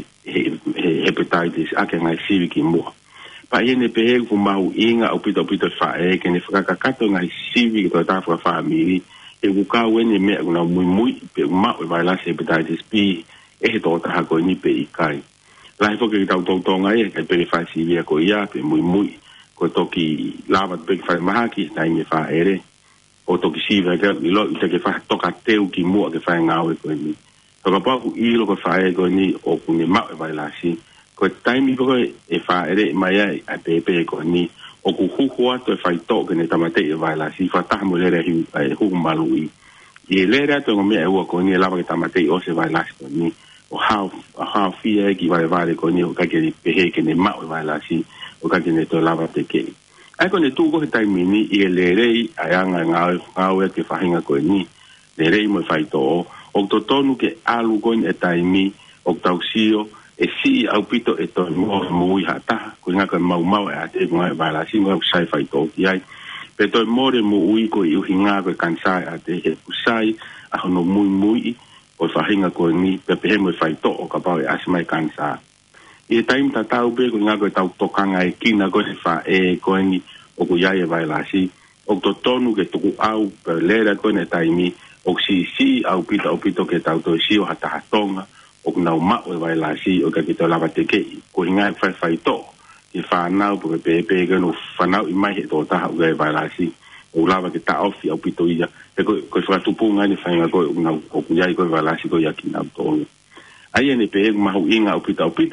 Speaker 5: hepatitis a ke ngai siwi ki mua pa i ene pehe ku mau inga o pito pito whae ke ne whakakakato ngai siwi ki toa tawha whaamiri e ku kau ene mea kuna mui mui pe mao e vailasi hepatitis B e he toa taha koe ni pe i kai lahi whoke ki tau tau tonga e kai pere whae siwi a koe ia pe mui mui ko toki lava pe whae mahaki nai me whae ere o toki siwa ke i lo i te ke whae toka teu ki mua ke whae ngau e koe ni toka paku i lo ko whae koe ni o kune mau e vailasi ko taimi ko e whae ere mai ai a pepe e koe ni o ku huhu ato e whae to ke ne tamate e vailasi wha taha mo lere hi e huku malu i i e lere ato ngomea e ua koe ni e lava ke tamate o se vailasi koe ni o hao hao fia e ki vale vale koe ni o kake ni pehe ke ne mau e vailasi o kake ne to lava te kei ai ko ne tu ko tai mini i le rei ai anga ngau ngau e ke fahinga ko ni le rei mo fai to o to tonu ke alu ko e tai mi o tau sio e si au pito e to mo mo i hata ko nga ka mau mau e ate mo e bala si mo sai fai to ki ai pe to mo re mo ui ko i hinga ko kansa ate he usai a no muy muy o fahinga ko ni pe pe mo fai to o ka pa e asmai kansa e taim ta tau be ko nga ko tau tokanga e kina ko se fa e ko ni o ko ia e vai la si o to tonu ke tu au pe lera ko ne taimi o si si au pita o pito ke tau to si o hata hatonga o na ma o vai la si o ka ke to lava te ke ko nga fa fa to e fa na po pe pe ke no fa na i mai to ta o vai la si o lava ke ta ofi au pito ia e ko ko fa tu punga ni fa nga ko na o ku ia ko vai la si ko ia ki na to ai ne pe ma hu inga o pito o pito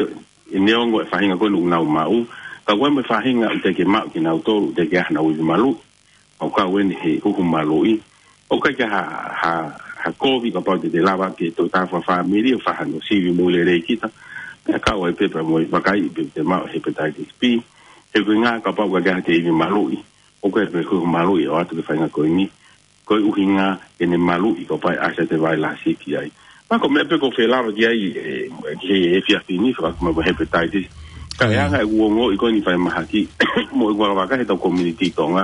Speaker 5: neongo e fahinga ko lu nau mau ka wa me fahinga te ke mau ki nau tolu te ke hana u malu o ka wen he u malu i o ka ka ha ha ha covid ka pa de lava ke to ta fa family fa hanu si vi mo le re kita ka wa pe pa mo ba kai pe te mau hepatitis B e ko nga ka pa ga te vi malu i o ka pe ko malu i o atu ke fahinga ko ni ko u hinga ene malu i ko pa a se te vai la si ki ai ma ko me pe ko fe lava ki ai ke e fi afini fa ko mo hepatitis ka ya ga u ngo i ko ni fa ma ki mo ko ba ka he to community tonga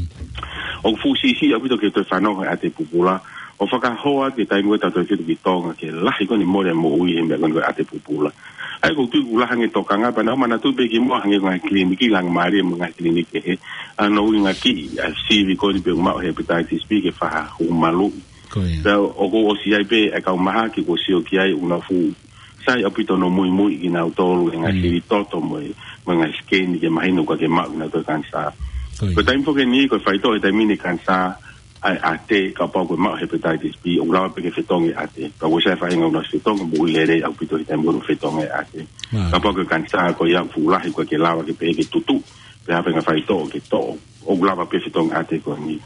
Speaker 5: o fu si si a pito ke to fa no a te pupula o fa ka hoa ke tai mo ta to ki ki tonga ke la i ko ni mo le mo ui me ko a te pupula ai ko tu la hange to kanga pa na mana tu be ki mo hange ngai kliniki lang mari mo ngai kliniki he ano ui ngaki a si vi ko ni be ma hepatitis B ke fa hu malu so o ko o si ai be e ka maha ki ko si o ki ai una fu sai apito no muy muy ki na tolu en ai toto mo mo ngai skin ke mai no ka ke ma na to kansa ko tai fo ke ni ko fai to e tai mini kansa ai ate ka pa ko ma hepatitis B o la pe ke fetong e ate ka wo sai fa inga no fetong mo le re apito e tai mo fetong e ate ka pa ko kansa ko ya fu la ko ke lava ke pe ke tutu pe ha nga fai to ke to o la pe fetong ate ko ni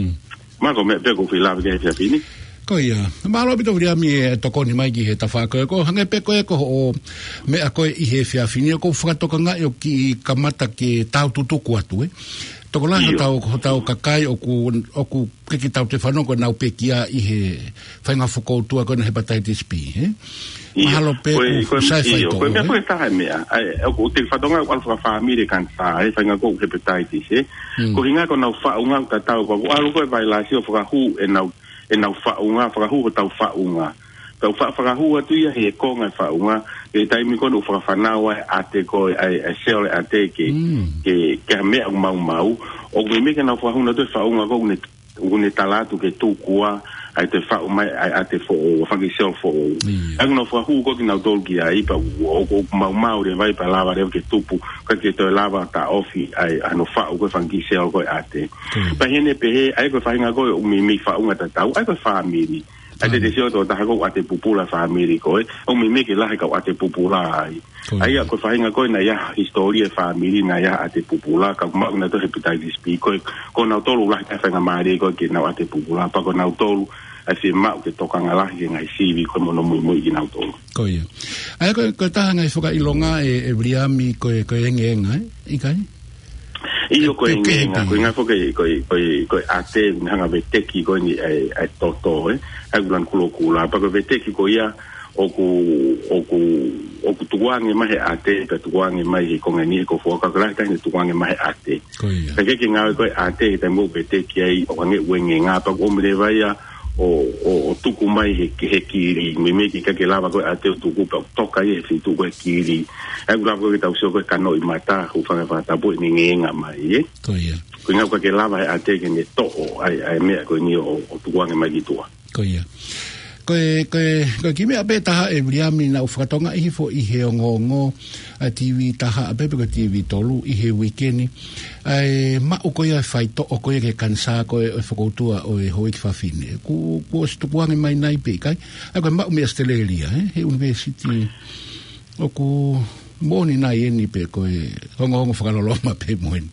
Speaker 5: ma ko me pe ko fi la ke fa fini
Speaker 1: ko ia ma lo bito ria mi to ko ni mai ki he ta fa ko ko hange pe ko e ko o me a ko i he fia fini ko fa to kanga yo ki kamata ke tau tutu ku atu e to ko la tau ko tau kakai o ku o ku ke ki tau te fa no ko na pe kia i he fa nga foko tu ko na hepatitis B he ma lo pe ko sai fa to
Speaker 5: ko me ko sta me ai o te fa donga al fa family kan sa ai fa nga ko hepatitis e ko hinga ko na fa unga ta tau ko alu ko vai la si o fa hu e na e nau whaunga, whakahu o tau whaunga. Tau whakahua tu ia he konga whaunga, e taimi kono whakawhanawa a te ko e seole a te ke ke mea mau mau. O me meke nau whahuna tu whaunga ko une talatu ke tūkua ai te whau mai a te fo o whangi seole fo o. Aku nau whahu ko ki nau tolki a ipa o mau mau re vai pa lava reo ke tupu ka ke toi lava ta ofi ai ano whau ko whangi seole ko a te. Pa hene pehe ai ko whainga ko o mi mi whaunga tatau ai ko whamiri. Ai te te seo to taha ko a te pupula whamiri ko e o mi meke lahe ka a te pupula ai. Ai ko whainga ko na ia historia whamiri na ia a te pupula ka kuma una to hepatitis B ko ko nau tolu lahe ka whainga maare ko ke nau a te pupula pa ko nau tolu ai se mau ke tokanga lahi ke ngai sivi ko mono mui mui ki nau tolu.
Speaker 1: Ko ia. Ai ko ko taha ngai whaka ilonga e e briami ko e ko e enge enga e? Ikai?
Speaker 5: Iyo ko e ngenga, ko inga foke ko ko ko ate hanga beteki ko ni ai ai toto e ai gulan kulo kula pa ko beteki ko ia o ku o ku o ku tuange mai ate ka tuange mai ko ngani ko foka ka la ni tuange mai ate ka ke ke nga ko ate te mo beteki ai o nge wenga pa ko mre vai o o tuku mai he he kiri me me ki ka ke lava ko ate tuku pa toka e fi tuku kiri ai gula ko ta uso ko kano i mata hu fa fa ta bo ni ngenga mai e
Speaker 1: ko ia
Speaker 5: ko nga ko ke lava ate ke ni to ai ai me ko ni o tuku nge mai ki tua
Speaker 1: ko ia ko ko ko ki me abe taha e briami na ufatonga i fo i he ngongo a T V taha abe ko T V tolu i he weekend ai ma o ko ia fai to o ko ia ke kansa ko e fokotua o e hoi fa fine ku ku sto kuange mai nai pe kai a ko ma me stelelia eh he university o ku moni nai eni pe ko e ngongo fa lo ma pe moen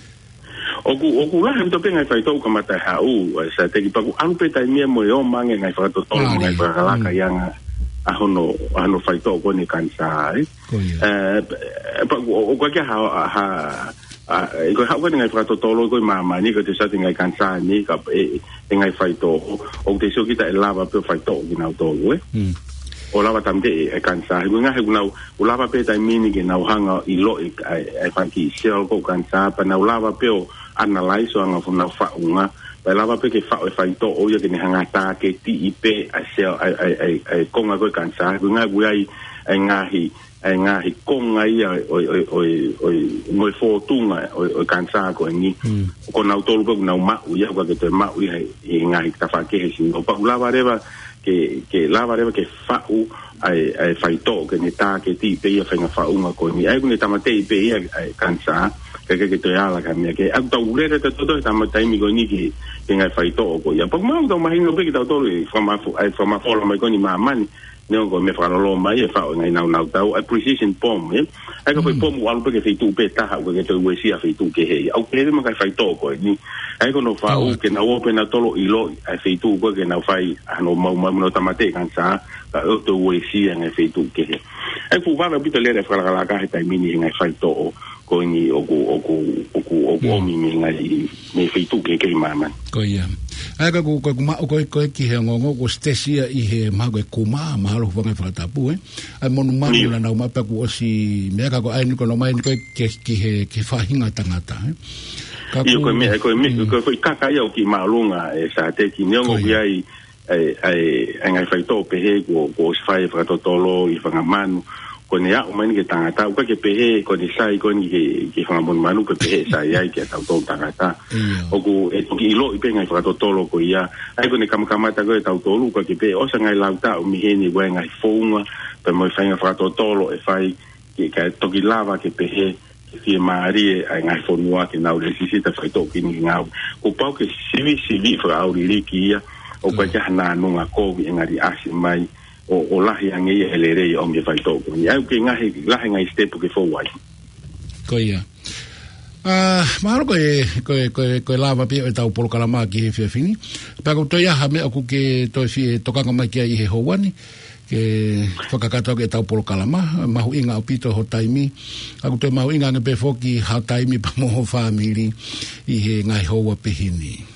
Speaker 5: oku oku la hemto pe ngai fai to ka mata ha u sa te ki pa ku anu pe tai mia mo yo mange ngai fa to to ngai fa la ka yang a hono ano fai to ko ni kansa eh pa o ko ka ha ha ko ha ko ngai fa to to lo ko mama ni ko te sa ngai kansa ni ka e ngai fai to o te so kita lava pe fai to ki na to we o lava tamte e kansa ngai he kuna o lava pe tai mini ki na hanga i lo e fa ki sel ko kansa pa na lava pe o analyze anga funa faunga pa lava pe ke fa e fa to o ya ke ni hanga ta ke T I P a sel ai ai ai ai konga ko kansa nga gu ai ai ngahi ai ngahi konga ia o o o mo fortuna o kansa ko ni ko na tolu ko na ma u ya ko ke te ma u ai ngahi ta fa ke sin o pa lava reva ke ke lava reva ke fa u ai ai fa to ke ni ta ke T I P ia fa nga faunga ko ni ai ku ni tamate T I P ai kansa ke ke te ala ka me ke au tau lere te todo ta mata mi go ni ki ke ngai fai to ko ya pa ma do ma hino pe ki tau to le fa ma ai fa ma fola mai ko ni ma mani neo ko me whanolo mai e whao ngai nau nau tau, ai precision bomb, e? Ai ka whai bomb walu peke whaitu pe taha, ua ke tau wesia whaitu ke hei. Au ke rima kai whaitō koe, ni. Ai kono whao ke nau ope na tolo ilo, ai whaitu koe ke nau whai, ano mau mau no tamate kan sa, ka o tau wesia ngai whaitu ke hei. Ai fu wala pita lere whalakalaka he taimini ngai whaitō o, ko ni oku oku oku oku omi me ngai me whaitu ke kei maman.
Speaker 1: Ko ia. Ai ka ku ko ma ko ko ki he ngongo ko stesia i he ma ko kuma ma lo fanga fa tapu eh. Ai monu ma na na ma pa ku osi me ka ko ai ni ko no mai ko ke ki he ke fa hinga tangata eh.
Speaker 5: Ka ku ko me ko me ko foi ka ka yo ki ma lunga e sa te ki ngongo ki ai ai ai ngai whaito pe he ko ko fai fa to tolo i fanga manu ko ne ya o mai ke tangata ko ke pe he ko ni sai ko ni ke ke fanga mon manu ko pe he sai ai ke ta to tangata o ku e ki lo i pe ngai fa to tolo ko ia ai ko ne kam kamata ko ta to lu ko ke pe o sa ngai lauta o mi he ni we ngai fonga pe mo fanga fa to tolo e fai ke ka to ki lava ke pe he si mari ai ngai fonua ke na o le sisi ta fa to ki ni ngau ko pau ke sivi sivi fra o li ki ia o ka jana nunga ko vi ngari asi mai o o lahi ange e hele o me fai tōku. Ni au ke ngahi lahi ngai stepu ke fōwai.
Speaker 1: Ko ia. Uh, mahalo koe, koe, koe, koe lava pia e tau polokalama ki he whiawhini. Pako toi aha me aku ke toi whi tokanga mai kia i he houani. Ke whakakatau ke tau polokalama. Mahu inga o pito ho taimi. Aku toi mahu inga nge pe whoki hau taimi pa moho whamiri i he ngai houa pehini.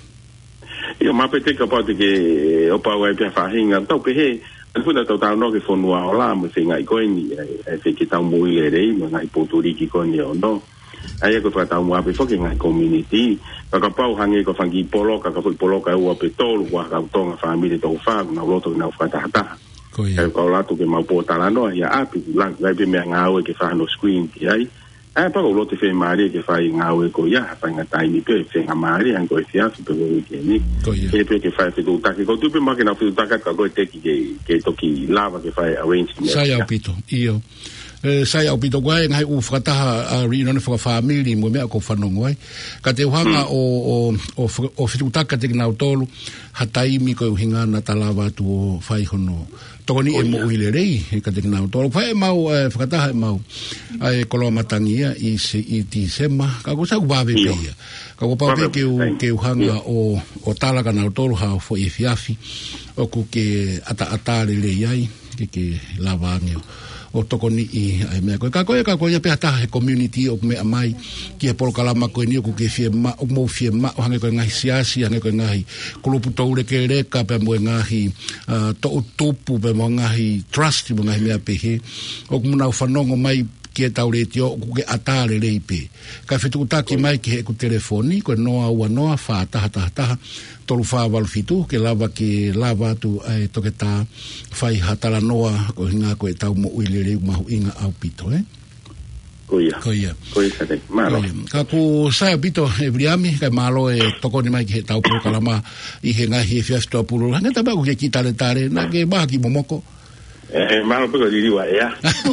Speaker 5: Ia mape te ka pāte ke opa wai pia whahinga. Tau pehe, Puna tau tau no ke whonua o la mo se ngai koe ni e se ki tau mui le rei mo ngai Poturiki koe ni o no. Ai e ko tau mua pe whoke ngai community. Kaka pau hange ko whangi polo, kaka whui polo ka ua pe tolu, wa kau tonga whamire tau whaku na uloto na whakatahataha. Kau kau latu ke mau pōtala noa ia api, ngai pe mea ngāwe ke whahano screen ki ai. Ai pa ko lote fe mari ke fai ngāwe ko ia, fai ngā taimi pe fe ngā mari, an koe fiafi pe koe ke ni. Ke pe ke fai fitu utake, ko tupe ma ke na fitu utake ka koe teki ke, ke toki lava ke fai arrangement.
Speaker 1: Sai au pito, iyo. Eh, sai au pito koe, ngai u whakataha a rinone whaka whamiri mo mea ko whanongo ai. Ka te uhanga mm. o, o, o, o fitu utake te ki nau tolu, ha taimi koe uhingana ta lava atu o whai hono. Toko ni e mo uile rei, e ka te kinau tolo. Whae mau, e whakataha e mau, e koloa matangia i se i ti sema, ka ko sa kubawe peia. Ka ko pawe ke u, ke uhanga o, o tala ka nau tolo hao fo i fiafi, o ku ke ata atare rei ai, ke ke lavangeo. O toko ni i ai mea koe. Ka koe ka koe pia taha he community o mea mai ki e polokalama koe ni o ku ke fie ma, o mou fie ma, o hange koe ngahi siasi, hange koe ngahi kulupu toure ke reka, pe mo ngahi uh, to utupu, pe mo ngahi trust, mo ngahi mea pehe. O kumuna o whanongo mai ki e taure tio, o ku ke atare rei pe. Ka whetu utaki mai ki he ku telefoni, koe noa ua noa, wha taha taha taha, tolu wha walfitu, ke lava ki lava tu e toke tā whai hatala noa, ko hinga koe tau mo uile reu mahu inga au pito, eh?
Speaker 5: Koia.
Speaker 1: Koia.
Speaker 5: Koia sa te, malo.
Speaker 1: Ka ku sai pito e vriami, kai malo e toko ni mai ki he tau polokalama i he ngahi e fiafitoa pulu. Hanga tabaku ke ki tare tare, na ke maha ki momoko.
Speaker 5: Eh, malo peko diriwa, ea.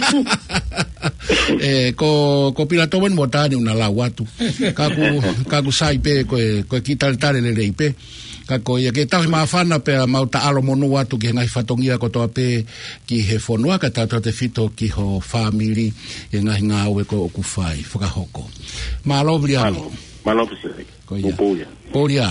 Speaker 1: eh, ko, ko pila towen mo tani una lau atu. Ka ku, ka ku sai pe, koe, koe ki tare tare le rei pe. Ka ko ia ke tau he maafana pe mau ta alo monu atu ki he ngai whatongia ko toa pe ki he whonua ka tātua te whito ki ho whamiri e ngai ngā ue ko oku whai, whakahoko. Malo vriami.
Speaker 5: Malo pisirek.
Speaker 1: Ko ia. Pōria.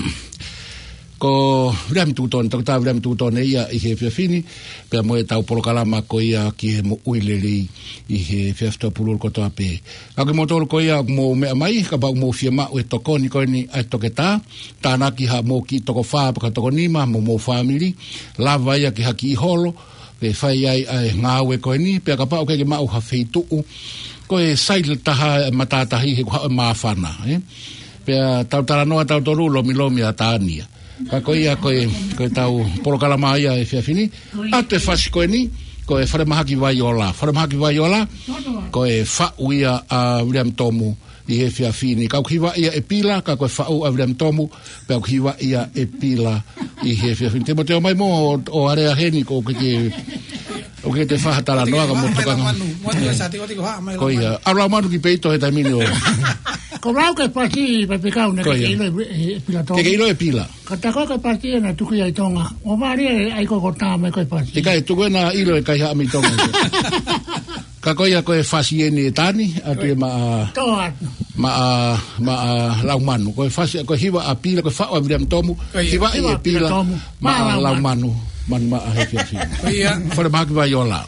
Speaker 1: Ko vriami tūtone, tako tā vriami tūtone ia i he whiawhini, pe mo e tau polokalama ko ia ki he mo uileri i he whiawhitoa pulur ko toa pe. Ako mo tolu ko ia mo mea mai, ka pau mo whia mau e toko ni koe ni ai toke tā, tānaki ha mo ki toko whā, paka toko nima, mo mo whamiri, lava ia ki haki i holo, pe whai ai ai ngāwe koe ni, pe ka pau kei mau ha wheituu, koe saile taha matatahi he kua maafana, eh? Pe tau taranoa tau toru lomi lomi a tānia. Ka koe ia koe, koe tau polokalama ia e whiawhini, atu e whasi koe ni, koe wharemahaki vai ola. Wharemahaki vai ola, koe whau ia a William Tomu i he whiawhini. Kau hiwa ia e pila, ka koe whau a William Tomu, pau hiwa ia e pila i he whiawhini. Te mo te o mai mo o, o area heni ko ke te... O ke te whahatala noa ka mo tukanga. Ko ia, arua manu ki peito he taimini o...
Speaker 3: Ko rau ke pasi pe pekau na ke ilo e pila to.
Speaker 1: Ke ilo e pila.
Speaker 3: Ka ta ko ke pasi na tuku ai tonga. O mari ai ko kota me ko pasi.
Speaker 1: Te kai tuku na ilo e kai ha mi tonga. Ka ko ia ko e fasi ni tani atu ma ma ma lau manu ko e fasi ko hiwa a pila ko fa o mriam tomu. Hiwa e pila ma lau manu man ma a he fi. Ia. Fora ma ki vai ola.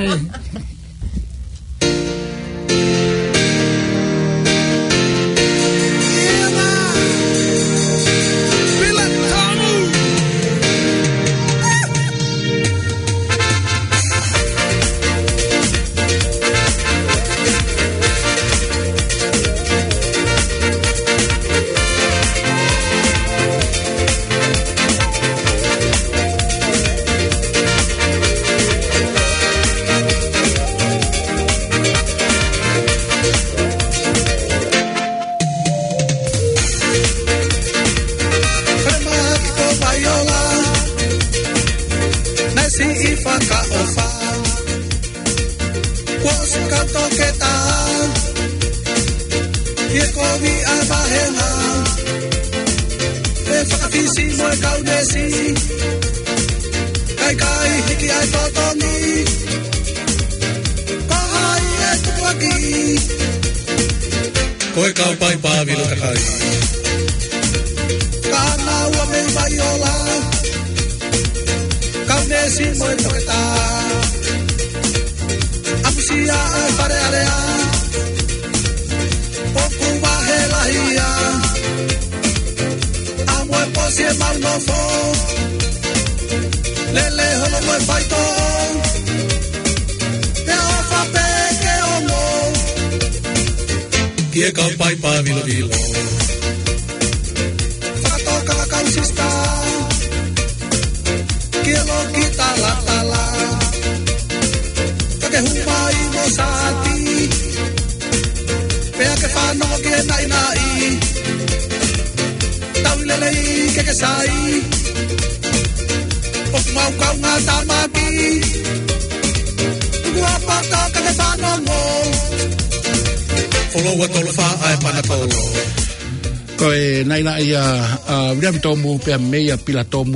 Speaker 1: William Tomu pe meia pila Tomu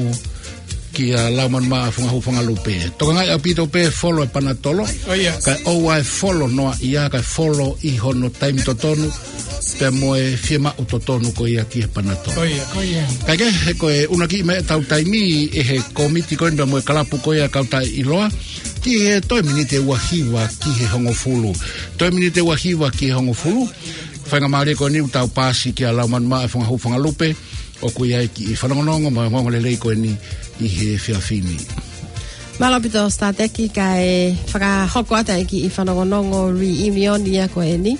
Speaker 1: ki a lauman ma funga hufanga lupe. Toka ngai a pito pe follow e panatolo. Ka o ai follow no ia ka follow I hono time totonu pe moe fiema utotonu ko ia ki e panatolo. Ka ke ko e una ki me tau taimi e he komiti ko nda moe kalapu ko ia kauta iloa. Ki he toi minite wahiwa ki he hongo fulu. Toi minite wahiwa ki he hongo fulu. Whainga maare ko ni utau pasi ki a lauman ma e funga hufanga lupe. O ko ia ki whanongonongo ma ngongo le leiko ni I he whiawhini.
Speaker 4: Malapito stateki ka e whakahoko ata ki I whanongonongo reunion ia ko e ni.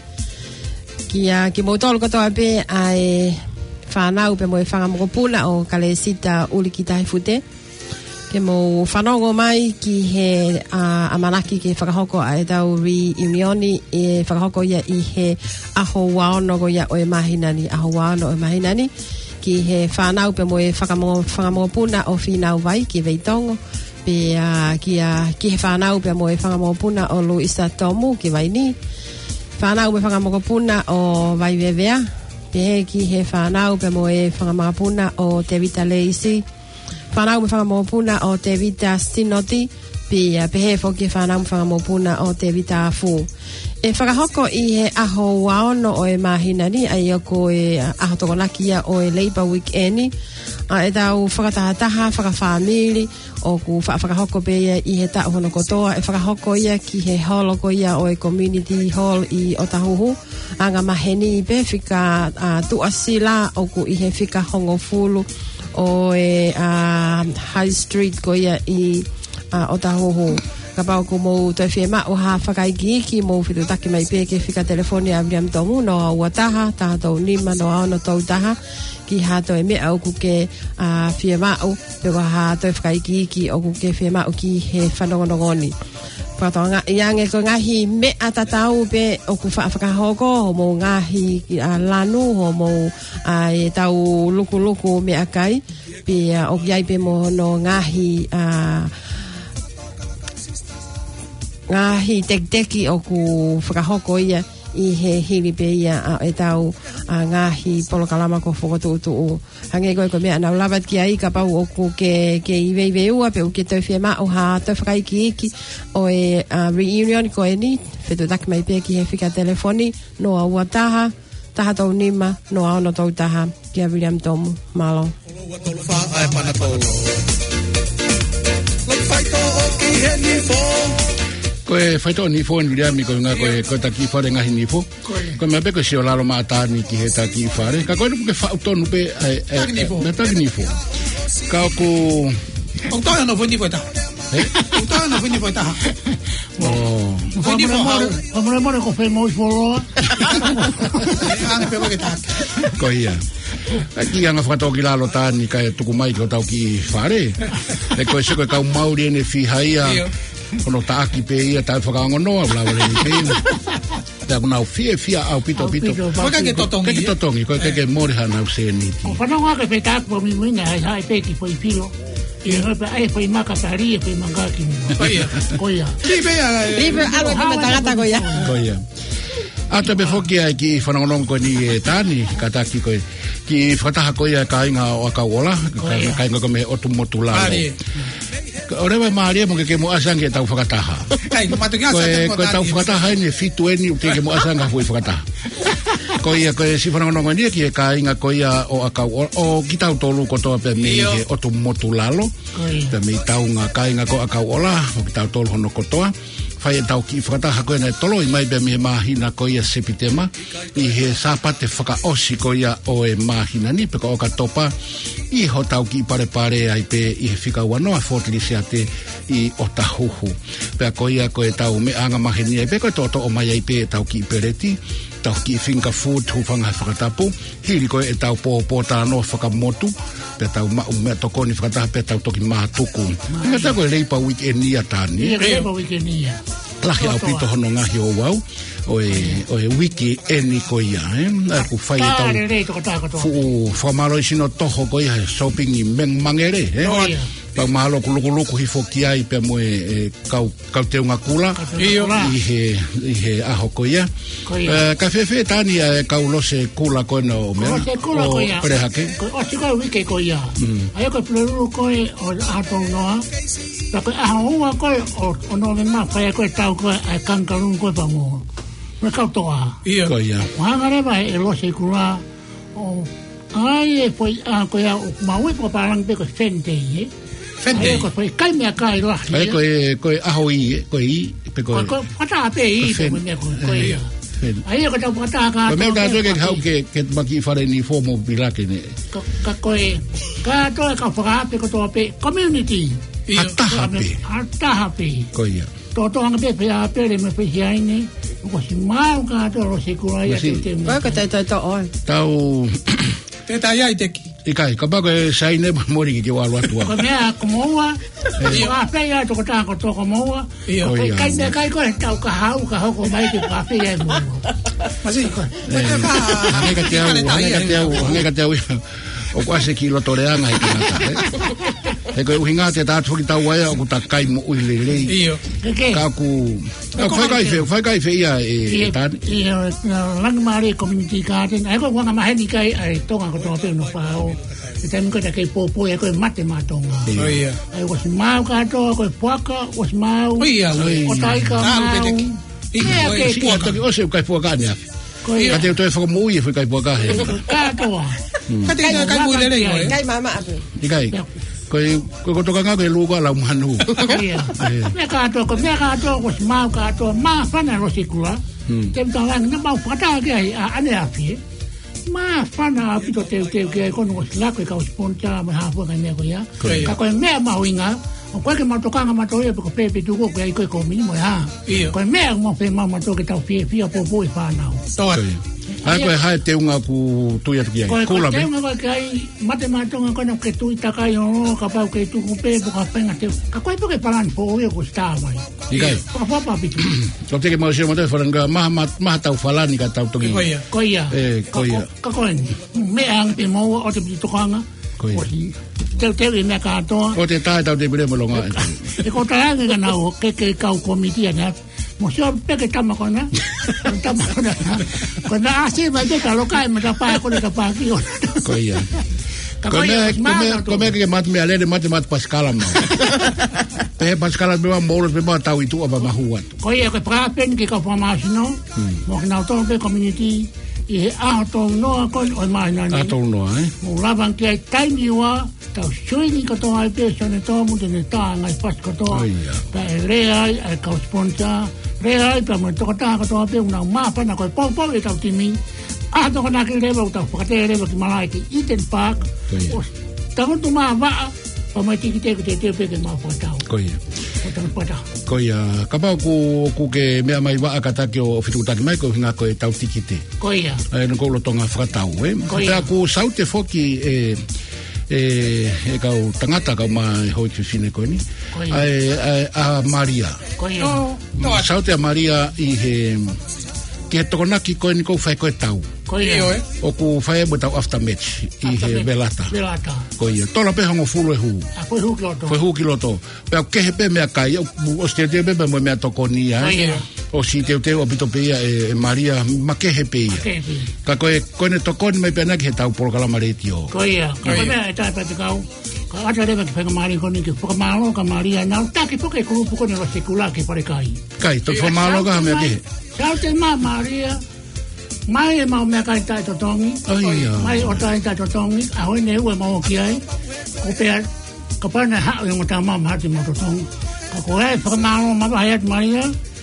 Speaker 4: Ki a ki mautolo katoa pe a e whanau pe mo e whangamokopuna o kale sita uli ki tahi fute. Ke mo whanongo mai ki he a amanaki ki whakahoko a e tau reunion e whakahoko ia I he aho waono ko ia o e mahinani. Aho waono o e mahinani. Ki he whanau pe mo e whakamopuna o whinau vai ki veitongo pe uh, ki, uh, ki he whanau pe mo e whakamopuna o Luisa Tomu ki vai ni whanau pe whakamopuna o vai vevea pe he ki he whanau pe mo e whakamopuna o Te Vita Leisi whanau pe whakamopuna o Te Vita Stinoti pe, uh, pe he whoki whanau pe whakamopuna o Te Vita Afu e whakahoko I he aho waono o e mahinani ai ako e aho tokonakia o e Labour Weekend a e tau whakatahataha, whakawhamiri o ku whakahoko pe I he tau hono kotoa e whakahoko ia ki he holo ko ia o e Community Hall I Otahuhu anga maheni pe whika uh, tuasila o ku I he whika hongo fulu o e uh, High Street ko ia I uh, Otahuhu ka pau ko mo te fiema o ha whakaiki ki mo whitu taki mai pe ke whika telefoni a William Tomu no a uataha taha tau nima no a ono tau taha ki ha to e mea o ku ke uh, fiema o pe ko ha to e whakaiki ki o ku ke fiema o ki he whanongonongoni Patoanga yang e ko ngahi me atatau pe o ku whakahoko ho mo ngahi uh, lanu ho mo uh, e tau luku luku me akai pe uh, o kiai pe mo no ngahi uh, ngahi tek teki o ku whakahoko ia I he hiri pe ia e tau a ngahi polo kalama ko fokotu tu u hange ko ko me ana lavat ki ai ka pau o ku ke ke i ve ve u pe u ke te fe ma o ha te fai ki ki o e uh, reunion ko e ni fe to tak mai pe ki he fika telefoni no a wataha taha tau nima no a no tau taha ki a William Tomu malo
Speaker 1: koe whaito ni fo ni rea mi koe ngā koe koe ta ki whare ngahi ni fo koe mea pe koe seo laro maa tāni ki he ta ki whare ka koe nuku ke whautonu pe me taki ni fo ka oku
Speaker 2: o tāna no fwini fwai taha o tāna no fwini fwai taha
Speaker 3: o fwini fwai taha o mre more ko whai moi wholoa
Speaker 2: ana pe wake taha
Speaker 1: koe ia ki anga whakatau ki lalo tāni ka e tuku mai ki o tau ki whare e koe se koe kau mauri ene whihaia ono taaki pe ia tai whakaangonoa wala ni pe ta kuna fie fia au pito pito
Speaker 2: koe ke totongi
Speaker 1: ke totongi koe ke mori hana se ni
Speaker 3: o whanonga ke pe tak po mi winga hai hai pe ki foi filo e hope ai foi makatari e foi mangaki
Speaker 2: koia
Speaker 3: koia
Speaker 2: libe
Speaker 4: libe alo ki matagata koia
Speaker 1: koia ata be foki ai ki whanongonong ko ni e tani kataki koe ki whataha koia ka inga o ka ola ka inga ko me otu motu lalo Orewa maaria mo ke mo asanga tau whakataha.
Speaker 2: Ai, matu nga sa
Speaker 1: te ko tau whakataha ni fitu eni te ke mo asanga foi whakataha. Ko ia ko si whanongonongo ni ki ka inga ko ia o akau o ki tau tolu ko toa pe me he otu motu lalo. Pe me tau nga ka inga ko akau ola o ki tau tolu hono ko toa. Whai e tau ki whakataha koe nei tolo i mai be me mahina ko ia sepitema i he sapate whakaosi ko ia o e mahina ni pe ko o ka topa i ho tau ki pare pare ai pe i he whika wanoa fortilisi ate i o tahuhu pe a ko ia ko e tau me anga mahini ai pe ko e toto o mai ai pe tau ki pereti tau ki finger food hufanga whakatapu hiri ko e tau po po ta no whakamotu pe tau ma me toko ni whakataha pe tau toki mahatuku nga tau ko e reipa weekend ia tani
Speaker 3: reipa weekend ia
Speaker 1: lahi au pito hono ngahi o wau o e o e wiki eni ko ia eh ku fai tau fu famalo sino toho ko ia shopping i meng mangere eh pa malo ku luku luku hi foki ai pe mo e kau kau te unga kula i he i he aho ko ia ka fefe tani e kau lose kula ko no me
Speaker 3: o
Speaker 1: prehake
Speaker 3: o sika wiki ko ia ai ko pluru ko o ato no pa ko aho ko o no me ma fa ko tau ko ai kankarun ko pa mo me kau toa
Speaker 1: ko ia
Speaker 3: wangare ba e lose kula o ai e foi a ko ia o maui ko parang pe ko sente ye Fende. Ai ko foi kai me kai la.
Speaker 1: Ai ko ko aho i ko i pe ko.
Speaker 3: Ko pata pe i pe me ko ko ia. Ai ko ta pata ka.
Speaker 1: Ko me ta so ke hau ke ke maki fare ni formo bilake ne.
Speaker 3: Ka ko e ka to ka fara pe ko to pe community.
Speaker 1: Ata pe.
Speaker 3: Ata pe.
Speaker 1: Ko ia.
Speaker 3: To to ang pe pe a pe me pe ai ne. Ko si mau ka to ro se ku ai te te.
Speaker 4: Ko ta to to on.
Speaker 1: Tau
Speaker 2: te ta ia te ki.
Speaker 1: Ikai, ka bago e saine mori ki te walu atua.
Speaker 3: Ko mea kumoua, ka whea toko tāko toko moua, kai mea kai koe tau ka hau, ka hoko mai te ka whea e moua.
Speaker 2: Masi,
Speaker 1: hange ka te au, hange ka te au, hange ka te au, o kuase ki lotoreanga i kinata. E koe uhinga te tātu ki tau aia, o ku ta kai mo ui lelei. Ka ku, whai kai whea, whai kai whea e tāni.
Speaker 3: Iyo, Langmari Community Garden, ai koe wanga maheni kai, ai tonga ko tonga pēnu whao. E tēmi koe ta kei pōpō e koe mate mātonga. Ai wasi mau katoa, koe puaka, wasi mau, o taika mau.
Speaker 1: Ia kei puaka. O se kai puaka ania. Ka te utoe whakamui e whi kai puaka he.
Speaker 3: Katoa.
Speaker 2: Ka te kai kai mui lelei koe.
Speaker 4: Kai mama apu.
Speaker 1: Ikai. Koe koe toka ngā koe lūko ala umhanu.
Speaker 3: Mea katoa, koe mea katoa, wasi mau katoa, maa whana rosi kura. Tēmi tā wangi, na mau whakataa ki ai, ane awhi e. Ma whana apito teu teu ki ai kono o silako e kau sponta me hafua kai mea koe ia. Ka koe mea mauinga, o koe ke matokanga matoia pe ko pepe tuko koe ai koe ko minimo e ha. Koe mea mo pe mau matoke tau fie fia popo i whanau.
Speaker 2: Toa.
Speaker 1: Ai koe hae te unga ku tuia tuki ai.
Speaker 3: Koe te unga koe kai mate matonga koe no ke tui takai o ka pau ke tuku pepe ka whenga teu. Ka koe poke palani po oe ko stāwai.
Speaker 1: Ikai.
Speaker 3: Ka whapa apitu.
Speaker 1: Ko te ke mau sio matoe whananga maha tau whalani ka tau toki.
Speaker 2: Koia.
Speaker 3: Koia.
Speaker 1: E koia.
Speaker 3: Ka koe mea ang pe maua o te piti tokanga.
Speaker 1: Koia.
Speaker 3: Teu teu i mea katoa.
Speaker 1: O te tae tau te pire molonga.
Speaker 3: E ko tarangi ka nao ke ke kau komitia ne. mo se pe ke tama kona tama kona kona ase ba de ka lokai ma pa ko le ka pa ki
Speaker 1: ko ia come come come que mat me ale de mat mat pascala no pe pascala me va moros me va tau itu apa mahuat
Speaker 3: ko ia ko pra pen ke ka formashi no mo na to pe community e a to no ko o mai na
Speaker 1: a to no eh
Speaker 3: mo la ban ke tai ni wa ta shui ni ko to ai pe so ne to mo de ta ngai pas ko to ta re ai ai ka sponsor re ai pa mo to ta ko to pe una ma pa na ko po po e ta timi a to na ke le ba ta pa te le ba ki malai ki iten park ta ko tu ma va pa mai ti te te te pe ke ma po ta
Speaker 1: ko ia
Speaker 3: ko ta pa ta
Speaker 1: ko ia ka pa ku ku ke me mai va ka ta ke o fitu ta mai ko nga ko ta tikite
Speaker 3: ko ia
Speaker 1: e no ko lo tonga fratau e ta ku saute foki e e e ka o tangata ka mai ho ki sine ko ni a a Maria
Speaker 3: ko ia
Speaker 1: saute a Maria i he ke tokona ki ko ni ko fai ko tau
Speaker 3: ko ia
Speaker 1: o ku fai mo tau after match i he velata
Speaker 3: velata
Speaker 1: ko ia tola pe hango fulu e hu
Speaker 3: a ko hu kiloto
Speaker 1: ko hu kiloto pe ke he pe me kai o ste te pe mo me to ko ni ai o si te te o pito pe e Maria ma ke he pe ka ko ko ne to ko ni me pe na ke tau por kala maretio
Speaker 3: ko ia ko me ta pe kau ka ata le ke Maria ko ni ke po malo ka Maria na ta ke po ke ko po ne secular ke pare kai
Speaker 1: kai to fo malo ka me ke
Speaker 3: saute ma Maria mai e mau me kai tai to tongi mai o tai tai to tongi a hoi ne u e mau ki ai ko pe ka pa na ha e mo ta ma ma ti mo to tongi ka ko e fa ma no ma ba ya Maria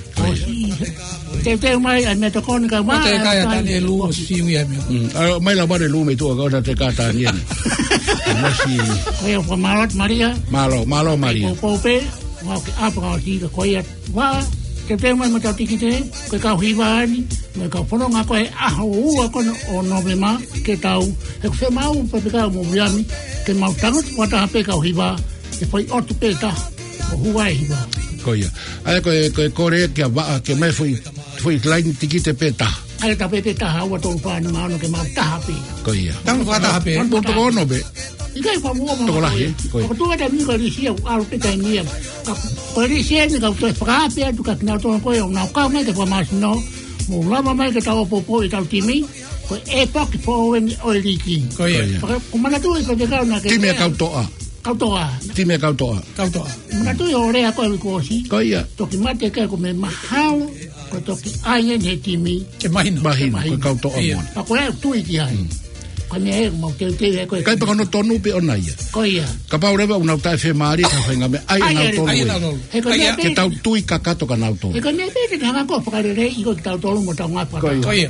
Speaker 3: te te mai a me to kon ka ma
Speaker 2: te kai ta ne lu o si u ya me
Speaker 1: mai la ba de lu me tu ka te ka ta ni ma si
Speaker 3: ko e fa ma Maria
Speaker 1: malo malo Maria
Speaker 3: ko pe wa ki a pa ki ko ya wa ke te mai mata tikite ko ka hiwa ni me ka fono nga ko e a u ko o novema ke tau e ko ma u pa ka mo viami ke ma tango ko ta pe ka hiwa e foi otu pe ta o huwa hiwa
Speaker 1: ko ia ai ko ko kore ke va ke me foi foi line tikite pe ta
Speaker 3: ai ta pe ta ha wa to pa na ma no ke ma ta pe
Speaker 1: ko ia
Speaker 2: tango fa ta pe
Speaker 1: to to no be
Speaker 3: Ika fa mo mo.
Speaker 1: Tola he.
Speaker 3: Ko tu ga mi ga li sia a lo pe ta ni. Ko li sia ni ga to fra pe tu ka na to ko yo na ka me de fa mas no. Mo la ma me ke ta o po po i ta timi. Ko e pa ki po en o li ki.
Speaker 2: Ko ia.
Speaker 3: Ko ma na tu ko de ga na ke.
Speaker 1: Timi ka to a.
Speaker 3: Ka to a.
Speaker 1: Timi ka to a.
Speaker 2: Ka to a.
Speaker 3: Ma tu yo re a ko ko si.
Speaker 1: Ko ia.
Speaker 3: To ki ma te ka ko me ma hao. Ko to ki ai en he timi.
Speaker 2: Ke mai no.
Speaker 1: Mai no ka to a.
Speaker 3: Pa ko e tu i ki ai. Kani e mo te te e ko.
Speaker 1: Kai pa no tonu pe ona ia.
Speaker 3: Ko ia.
Speaker 1: Ka pa ore una ta fe mari ka fenga me ai na tonu.
Speaker 2: Ai na tonu.
Speaker 1: Ke tau tui ka kato ka na tonu.
Speaker 3: E ko ne pe te nga ko pa re i ko tau tonu mo tau nga pa.
Speaker 2: Ko ia.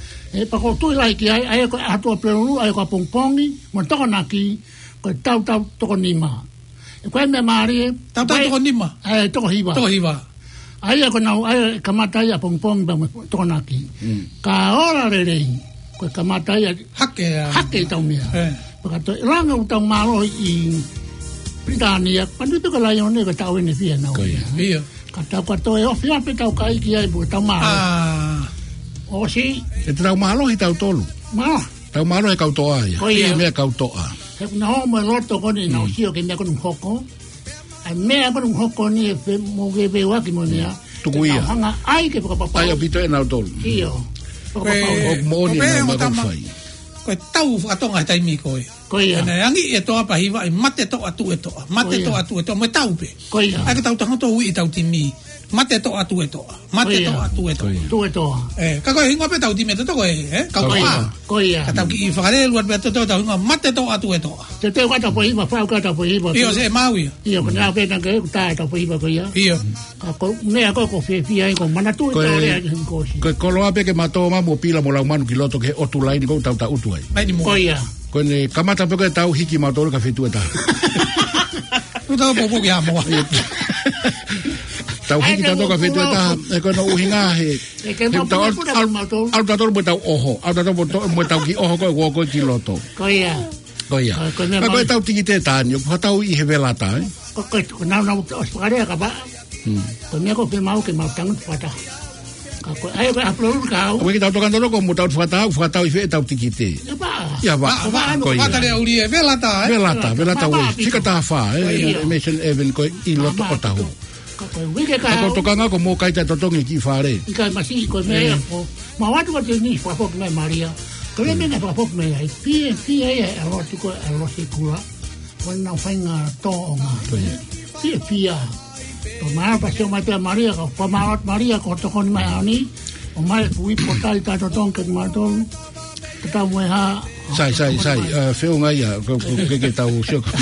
Speaker 3: E pa ko tu lai ki ai ai ko atu plenu ai ko pongpongi mo to na ki ko tau tau to ni ma. E ko me mari
Speaker 2: tau tau to ni ma.
Speaker 3: Ai to hiwa.
Speaker 2: To hiwa.
Speaker 3: Ai ko na ai ka mata ia pongpong ba to na ki. Ka ora re re. Ko kamata ia
Speaker 2: hake
Speaker 3: hake tau mea pa to ranga tau malo i Britania pandu to la yone ko tau ne fia na
Speaker 2: ia
Speaker 3: ka tau ka to e ofia pe tau kai ki ai bu tau malo
Speaker 2: ah
Speaker 3: o si
Speaker 1: e tau malo i tau tolu
Speaker 3: ma
Speaker 1: tau malo e kau to ai
Speaker 3: ia
Speaker 1: me kau to a
Speaker 3: e na ho mo loto ko ni na si o ke me ko un hoko ai me ko un hoko ni e mo ge be wa ki mo ni
Speaker 1: tu kuia
Speaker 3: hanga ai ke pa pa
Speaker 1: ai opito e na tolu
Speaker 3: io
Speaker 1: o mo ni na ma ko fai
Speaker 2: ko tau atonga tai mi ko
Speaker 3: ko ia
Speaker 2: na angi e to pa hiwa i mate to atu e to mate to atu e to mo tau pe
Speaker 3: ko ia
Speaker 2: ai tau tau to ui tau timi mate to atu e to mate to atu e to
Speaker 3: tu e to
Speaker 2: eh ka ko hingo pe tau timi to ko eh ka ko
Speaker 3: ko ia
Speaker 2: ka tau ki fa le luat pe to to tau hingo mate to atu e to
Speaker 3: te te ka ta po hiwa fa ka ta po hiwa
Speaker 2: io se maui
Speaker 3: io ko na pe na ke ta ta po hiwa ko ia
Speaker 2: io
Speaker 3: ka ko me ko ko fe fi ai ko mana tu to le ko si
Speaker 1: ko ko lo ape ke mato ma mo pila mo la manu kiloto ke o tu lai ko tau tau tu ai
Speaker 2: mai ni mo
Speaker 3: ko ia
Speaker 1: ko ne kamata pe ko tau hiki mato ka fe tu ta
Speaker 2: tu tau po po ya mo
Speaker 1: tau hiki tau ka fe tu ta e ko no uhinga he
Speaker 3: e ke mo po po
Speaker 1: al tau mo tau oho al tau mo tau ki oho ko ko kiloto
Speaker 3: ko ia
Speaker 1: ko ia ka ko tau tiki te tani ko tau i he velata
Speaker 3: ko ko na na o spare ka ba ko me ko pe mau ke mau tang pata ka ko ai ba upload ka
Speaker 1: o ki tau tocando ko mo tau fata fata i fe tau tiki te ya ba
Speaker 2: ko ia ta le uri velata
Speaker 1: velata velata we sika ta fa e mission even ko i loto o tau Ako tokanga ko mo kai ta totongi ki fare.
Speaker 3: Ika masi ko me ko. Ma watu ko ni fa fo me Maria. Ko le me fa fo me ai pi pi ai a ro tu ko a ro se kula. Ko na fainga to nga. Pi pi a. To ma pa se ma pe Maria ko pa ma Maria ko to kon mai ani. O mai pui portal ta totong ke ma ton. Ta mo ha.
Speaker 1: Sai sai sai feo nga ia ko ke ke tau sio ko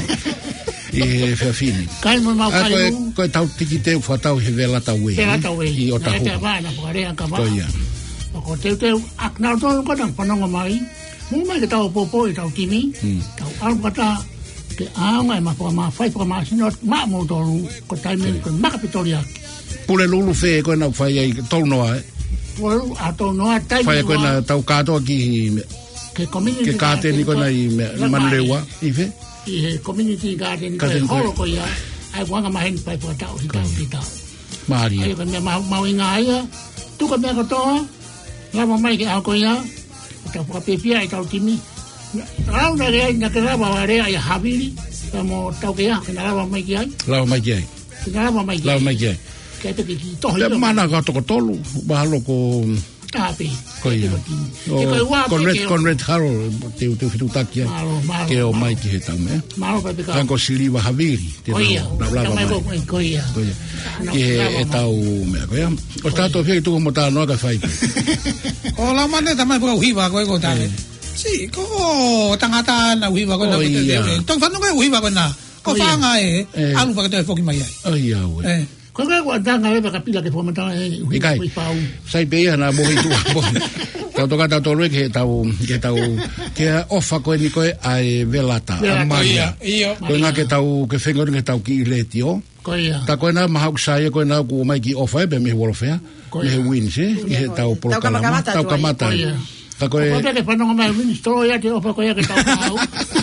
Speaker 1: e fe fini.
Speaker 3: Kai mo mau kai.
Speaker 1: Ko tau tiki te fa tau he vela tau we.
Speaker 3: I
Speaker 1: o ta ho.
Speaker 3: Te va na pare an ka va. Ko te te ak na to ko dan pa no mai. Mo mai ke tau popo e tau timi. Tau al kata ke a mai ma pa ma fai pa ma sino ma mo to ko tai me ko ma kapitoria.
Speaker 1: Pule lulu fe ko na fai ai tau no ai.
Speaker 3: Pule a to no a tai.
Speaker 1: Fai ko na tau ka to ki
Speaker 3: ke community.
Speaker 1: Ke ka te ni ko na i manlewa i fe.
Speaker 3: I community garden ko holo ko ia ai wanga ma hen pai po tau hi tau hi tau
Speaker 1: Maria
Speaker 3: ai ko me ma ma winga ia tu ko me ko to la ma mai ke a ko ia ta po pe pia ai tau timi rau na re na ke la ba re ai habili mo tau ke ia ke na la mai ke ai
Speaker 1: la mai ke ai
Speaker 3: la ma mai
Speaker 1: la mai ke ai
Speaker 3: ke te ki to
Speaker 1: le mana ga to ko tolu ba lo ko
Speaker 3: Tapi.
Speaker 1: Ko ia. Con red con red Harold te te fitu takia. Ke o mai ki he tau me.
Speaker 3: Malo pa peka.
Speaker 1: Kan ko siliva haviri. Te
Speaker 3: na blava mai. Ko ia.
Speaker 1: Ke e tau me ko ia. O stato fe tu mo ta no ka fai.
Speaker 2: O la mane ta mai ko hiva ko ko ta. Si ko tangata na hiva ko na ko te. Tong fa no ko hiva ko na. Ko fa nga e. Alu fa ka te foki mai ai.
Speaker 1: Ai ia we.
Speaker 3: Ko ka wa danga le ka pila ke fomenta e
Speaker 1: ui pau. Sai pe na mo hitu. Tau toka tau tolu ke tau ke tau ke ofa ko ni ko ai velata Maria. Ko nga ke tau ke fengor ke tau ki letio.
Speaker 3: Ko ia.
Speaker 1: Ta ko na ma hau sai ko na ku mai ki ofa be me wolofea. Me win se ke tau por kala. Tau kamata. Ta ko
Speaker 3: e. Ko ke fa no mai win sto ya ke ofa ko ya ke tau pau.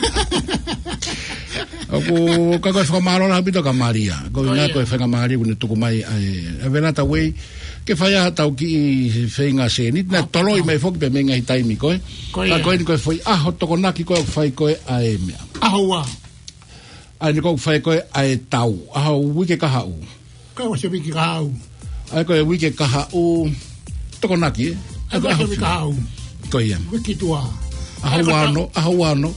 Speaker 1: Ako kako fa malo na bito ka Maria ko nga ko fa Maria kun tu mai e venata we ke fa ya tau ki fenga se ni na toloi mai fok be menga hitai mi ko ka ko ko foi a ho to na ki ko fa ko a e me
Speaker 3: a hoa
Speaker 1: a ni ko fa ko a e tau a ho wi ke ka ha u
Speaker 3: ka o se wi ke ka u
Speaker 1: a ko wi ke ka ha u to na ki
Speaker 3: a ko se wi ka u
Speaker 1: ko ia
Speaker 3: wi ki tua
Speaker 1: a ho no a ho no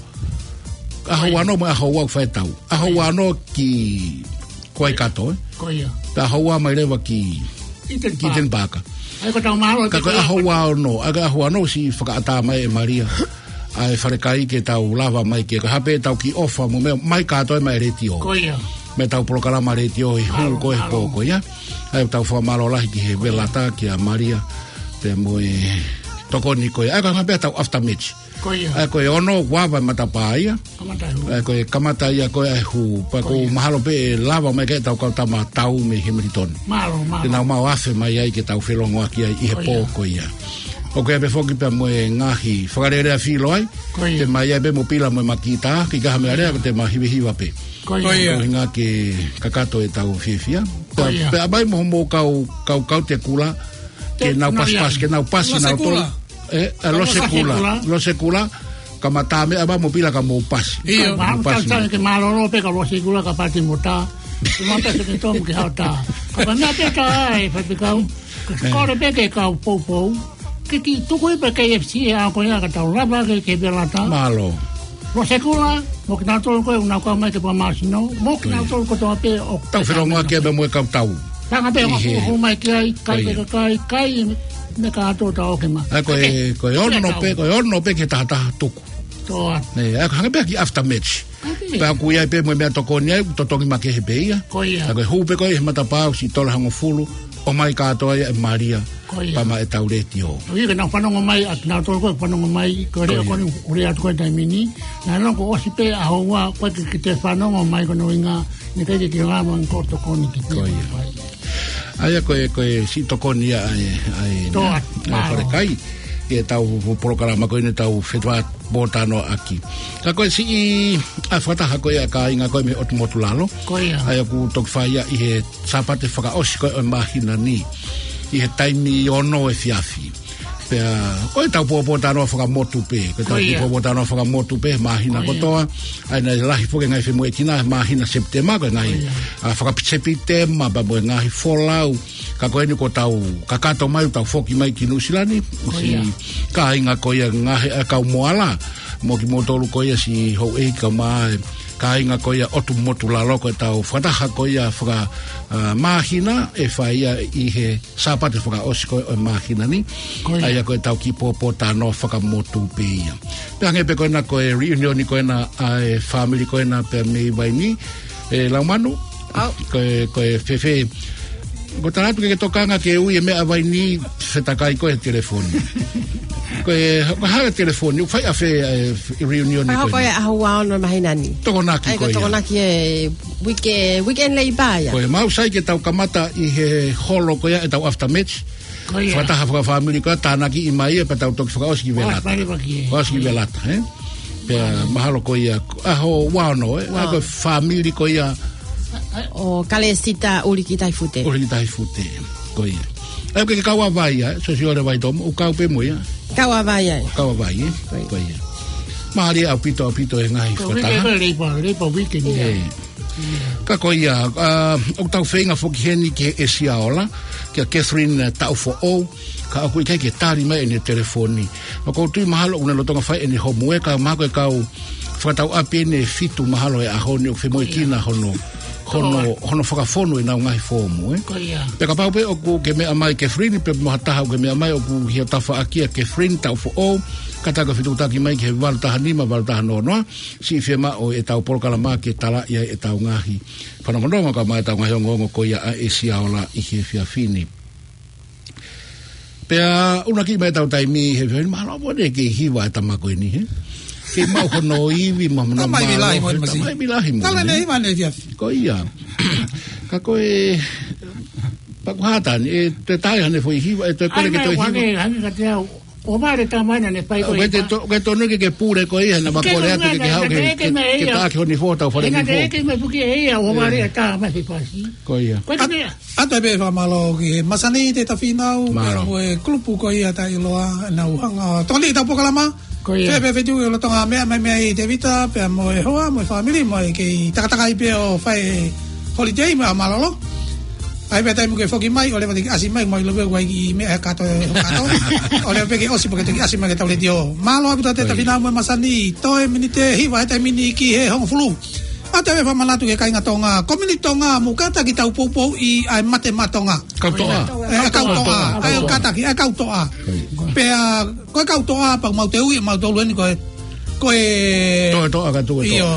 Speaker 1: a hawano ma hawa fa tau a hawano ki koi kato
Speaker 3: ko ia
Speaker 1: ta hawa mai lewa ki ki ten baka
Speaker 3: ai ko tau malo
Speaker 1: ka a hawano a hawano si faka ata mai Maria ai fare kai ke tau lava mai ke ka hape tau ki ofa mo mai kato mai retio
Speaker 3: ko ia
Speaker 1: me tau prokala mai retio i hu ko e poko ya ai tau fa malo la ki he velata ki a Maria te mo e toko ni ko ai ka hape tau after match ai ko ono guava matapaia ai ko kamataia ko ai hu pa ko mahalo pe lava mai ke tau ka tama tau me himriton
Speaker 3: malo malo
Speaker 1: na ma afe mai ai ke tau felongo aki ai he poko ia o ke be foki pe mo ngahi fagarere a filo ai te mai ai be mo pila mo makita ki ka me area te ma hivi hiva pe
Speaker 2: ko ia
Speaker 1: nga ke kakato e tau fifia pe abai mo mo kau kau kau te kula ke na pas pas ke na pas na to eh lo sekula lo sekula kamatame aba mobila ka mo pas
Speaker 3: iyo pas ke malo no pe ka lo sekula ka pati mota mo ta se to mo ke hata ka na pe ka ai pa pe ka ko re pe ke ka po po ke ti tu ko pe ke F C a ko ya ka ta la ba ke ke belata
Speaker 1: malo
Speaker 3: lo sekula mo ke na to ko una ko mai ke pa mas no mo ke na to ko to pe o
Speaker 1: ta fero mo ke be mo ka tau
Speaker 3: ta pe o mai kai kai kai kai me ka to ta o ke ma
Speaker 1: ko e ko ono pe ko ono pe ke ta ta tuku
Speaker 3: to
Speaker 1: ne a ka be ki after match pa ku ia pe mo me to ko ni to to ki ma ke he be ia
Speaker 3: ko ia
Speaker 1: ko hu pe ko e mata pa si to la hango fulu o mai ka to ia Maria pa ma e tauretio
Speaker 3: o ia na fa no mai at na to ko fa no mai ko re ko ni uri at ko ta mini na no ko si pe a ho wa ko ke te fa no mai ko no inga ni ke ke la man ko to ko ni ki
Speaker 1: ko ia ai ko ko si to ko ni ai ai para kai e tau programa ko ni tau fetwa botano aquí ka ko si a fata ha ko ya ka inga ko me otmotulalo ai ku tok faia i sapate faka os ko imagina ni i he taimi ono e fiafi Pea, koe tau popo tano whakamotu pe, koe tau popo tano whakamotu pe, mahina kotoa, ai nei lahi fuke ngai whi moetina, mahina septema, koe ngai whakapitsepi ma ba moe ngai wholau, ka koe ni ko tau, ka kato mai tau whoki mai ki Nusilani, si ka inga koe ngahe kau moala, mo ki motolu koe si hou e ka mai, ka inga koe otu motu lalo koe tau whataha koe whaka uh, mahina e whaia i he sapate whaka osi koe o mahina ni aia koe tau ki popo tano whaka motu pe ia pe hange pe koe na koe reunioni koe na e family koe na pe mei vai ni e laumanu oh. koe koe fefe ko tanatu ke tokanga ke ui e mea vai ni whetakai koe telefoni koe haga telefoni fai a fe reunion
Speaker 4: ni koe a hua ono mahinani
Speaker 1: tokonaki koe
Speaker 4: tokonaki e wike weekend lei baia
Speaker 1: koe mau sai ke tau kamata i he holo koe e tau after match whataha whaka family koe tānaki i mai e pa tau toki whaka oski velata oski velata eh pea mahalo koe a ho wano eh a koe family koe
Speaker 4: o kale sita uriki tai fute
Speaker 1: uriki tai fute koe e ke kaua vai eh so si ore vai tomo o kau pe moia
Speaker 4: kaua vai ai
Speaker 1: kaua vai eh koe Maria au pito au pito e ngai whataha
Speaker 3: koe leipa leipa weekend
Speaker 1: ka koe ia o tau whenga whoki heni ke e siaola ke a Catherine tau fo o ka aku i kai ke tari mai ene telefoni o kou tui mahalo una lotonga whai ene homue ka mako e kau whakatau api ene fitu mahalo e ahoni o whemoe kina hono hono hono whakafono e nau ngai fōmu eh pe ka pau pe o ku ke mea mai Catherine pe mohataha o ke mea mai o ku hia tafa akia Catherine tau fo o kataka fitutaki mai ke valtaha nima valtaha nonoa si whiema o e tau polkala maa ke tala ia e tau ngahi whanongononga ka mai tau ngahi ongongo ko ia a e siaola i he whia fini pea unaki mai tau taimi he whia mahalo mone ke hiwa e tamako e ni he ke mau hono iwi mamuna
Speaker 2: tamai bilahi mo
Speaker 1: tamai bilahi mo
Speaker 2: tala nei mane dia
Speaker 1: ko ia ka koe pakuhatan e te tai hane foi hiwa e te kore ke toi hiwa
Speaker 3: o mare tamaina ne pai ko
Speaker 1: ke to ke to no ke pure ko ia na makore atu ke hau ke ke ta ke ni foto fora ni
Speaker 3: foto ke me puki ia o mare ta ma fi pasi
Speaker 1: ko ia
Speaker 2: ata be fa malo ke masani te ta finau pero e klupu ko ia ta iloa na uhanga to ni ta pokalama ko ia pe pe tu lo tonga me me me te vita pe mo e hoa mo family mo ke ta ta kai pe o fai holiday ma malo ai betai mo ke foki mai ole vadi asi mai mai lo ve wai me ka to kato ole pe ke osi porque te asi mai ta le dio malo abita te ta final mo masani to e minute hi vai ta mini ki he hong flu ata ve fa malatu ke kai ngatonga community tonga mukata ki tau popo i ai mate matonga
Speaker 1: kautoa
Speaker 2: e kautoa ai kata ki e kautoa pe ko kautoa pa mau te ui mau to lu ni ko ko e
Speaker 1: to to ka tu
Speaker 2: io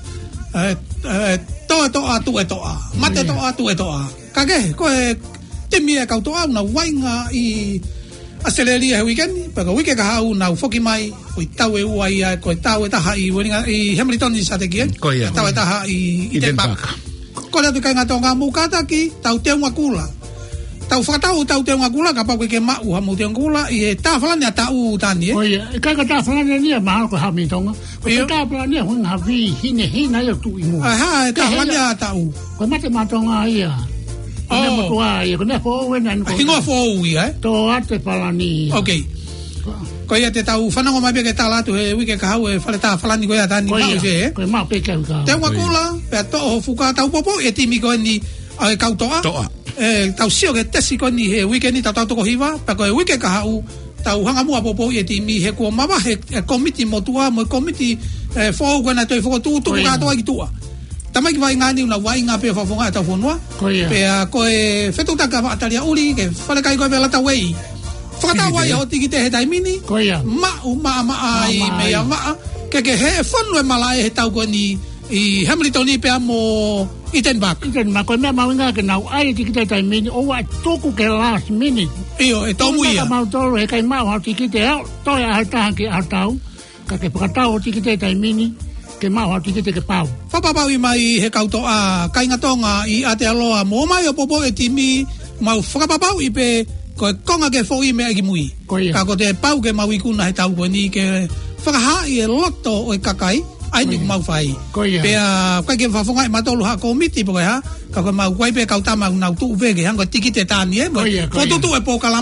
Speaker 2: e to to a tu e to a mate to a tu e to a kage ko e te mia ka to na wainga i aceleria he weekend pero weekend ka au na foki mai o tau e uai ko tau e taha i winga i Hamilton i sate ki tau e taha i i te pak ko le tu ka ngatonga mukata ki tau te unha kula tau fatau tau te unha kula ka pa ke ma u hamu te kula i ta fala ni ta u tani
Speaker 3: ko ia ka ka ta fala ni ma ko Hamilton ko ta fala ni hun ha vi hine hina yo tu i mu
Speaker 2: aha ta fala ni ta u
Speaker 3: ko mate matonga ia oh mo tua ia ko ne fo wen an ko
Speaker 2: hingo fo ui eh
Speaker 3: to ate palani
Speaker 2: okay ko ia te tau fanango mai ke tala tu he wike ka hau e fale ta falani ko ia tani ma fe
Speaker 3: ko ma pe ka ka
Speaker 2: te wa kula pe to ho fuka tau popo e timi ko ni ai ka toa e tau sio ke tesi ko ni he wike ni tau tau ko hiva pe ko wike ka hau tau hanga mua popo e timi he ko mama he committee mo tua mo committee e fo ko na to fo tu tu ka to ai tua tamai ki vai ngani una vai nga pe fafonga ta fonwa pe ko e fetu ta ka atalia uli ke fale kai ko be la ta wei fata wai o tiki te he tai mini ma u ma ma ai me ya ma ke ke he fonu e mala e tau ko ni i Hamilton ni pe amo iten bak
Speaker 3: iten ma ko me ma nga ke nau ai tiki te tai mini o wa toku ke last minute
Speaker 2: io e to muia
Speaker 3: ma to e kai ma o tiki te to ya ta ke atau ka ke pakatau tiki te tai mini ke mau ati ke ke pau
Speaker 2: fa pa pau i mai he kauto a kai ngatonga i ate aloa mo mai o popo e timi mau fa pa pau i pe ko konga ke fo i me agi mui ka ko te pau ke mau i kuna he tau ko ni ke fa ha i loto o kakai ai ni mau fai pe a ka ke fa fonga i matolu ha komiti po ha ka ko mau kwai pe kauta mau na tu ve ke hanga tiki te tani e ko tu tu e po kalama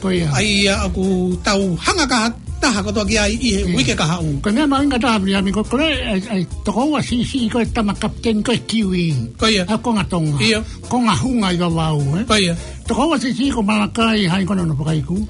Speaker 2: Ai aku tau hanga ka taha ko to ki ai i wike ka hau.
Speaker 3: Ko me manga ta mi ami ko kore ai to ko si si ko tama kapten ko kiwi.
Speaker 2: Ko ia.
Speaker 3: Ko nga tonga.
Speaker 2: Ia.
Speaker 3: Ko nga hunga i wau eh.
Speaker 2: Ko ia.
Speaker 3: To ko si si ko malakai hai ko no pakai ku.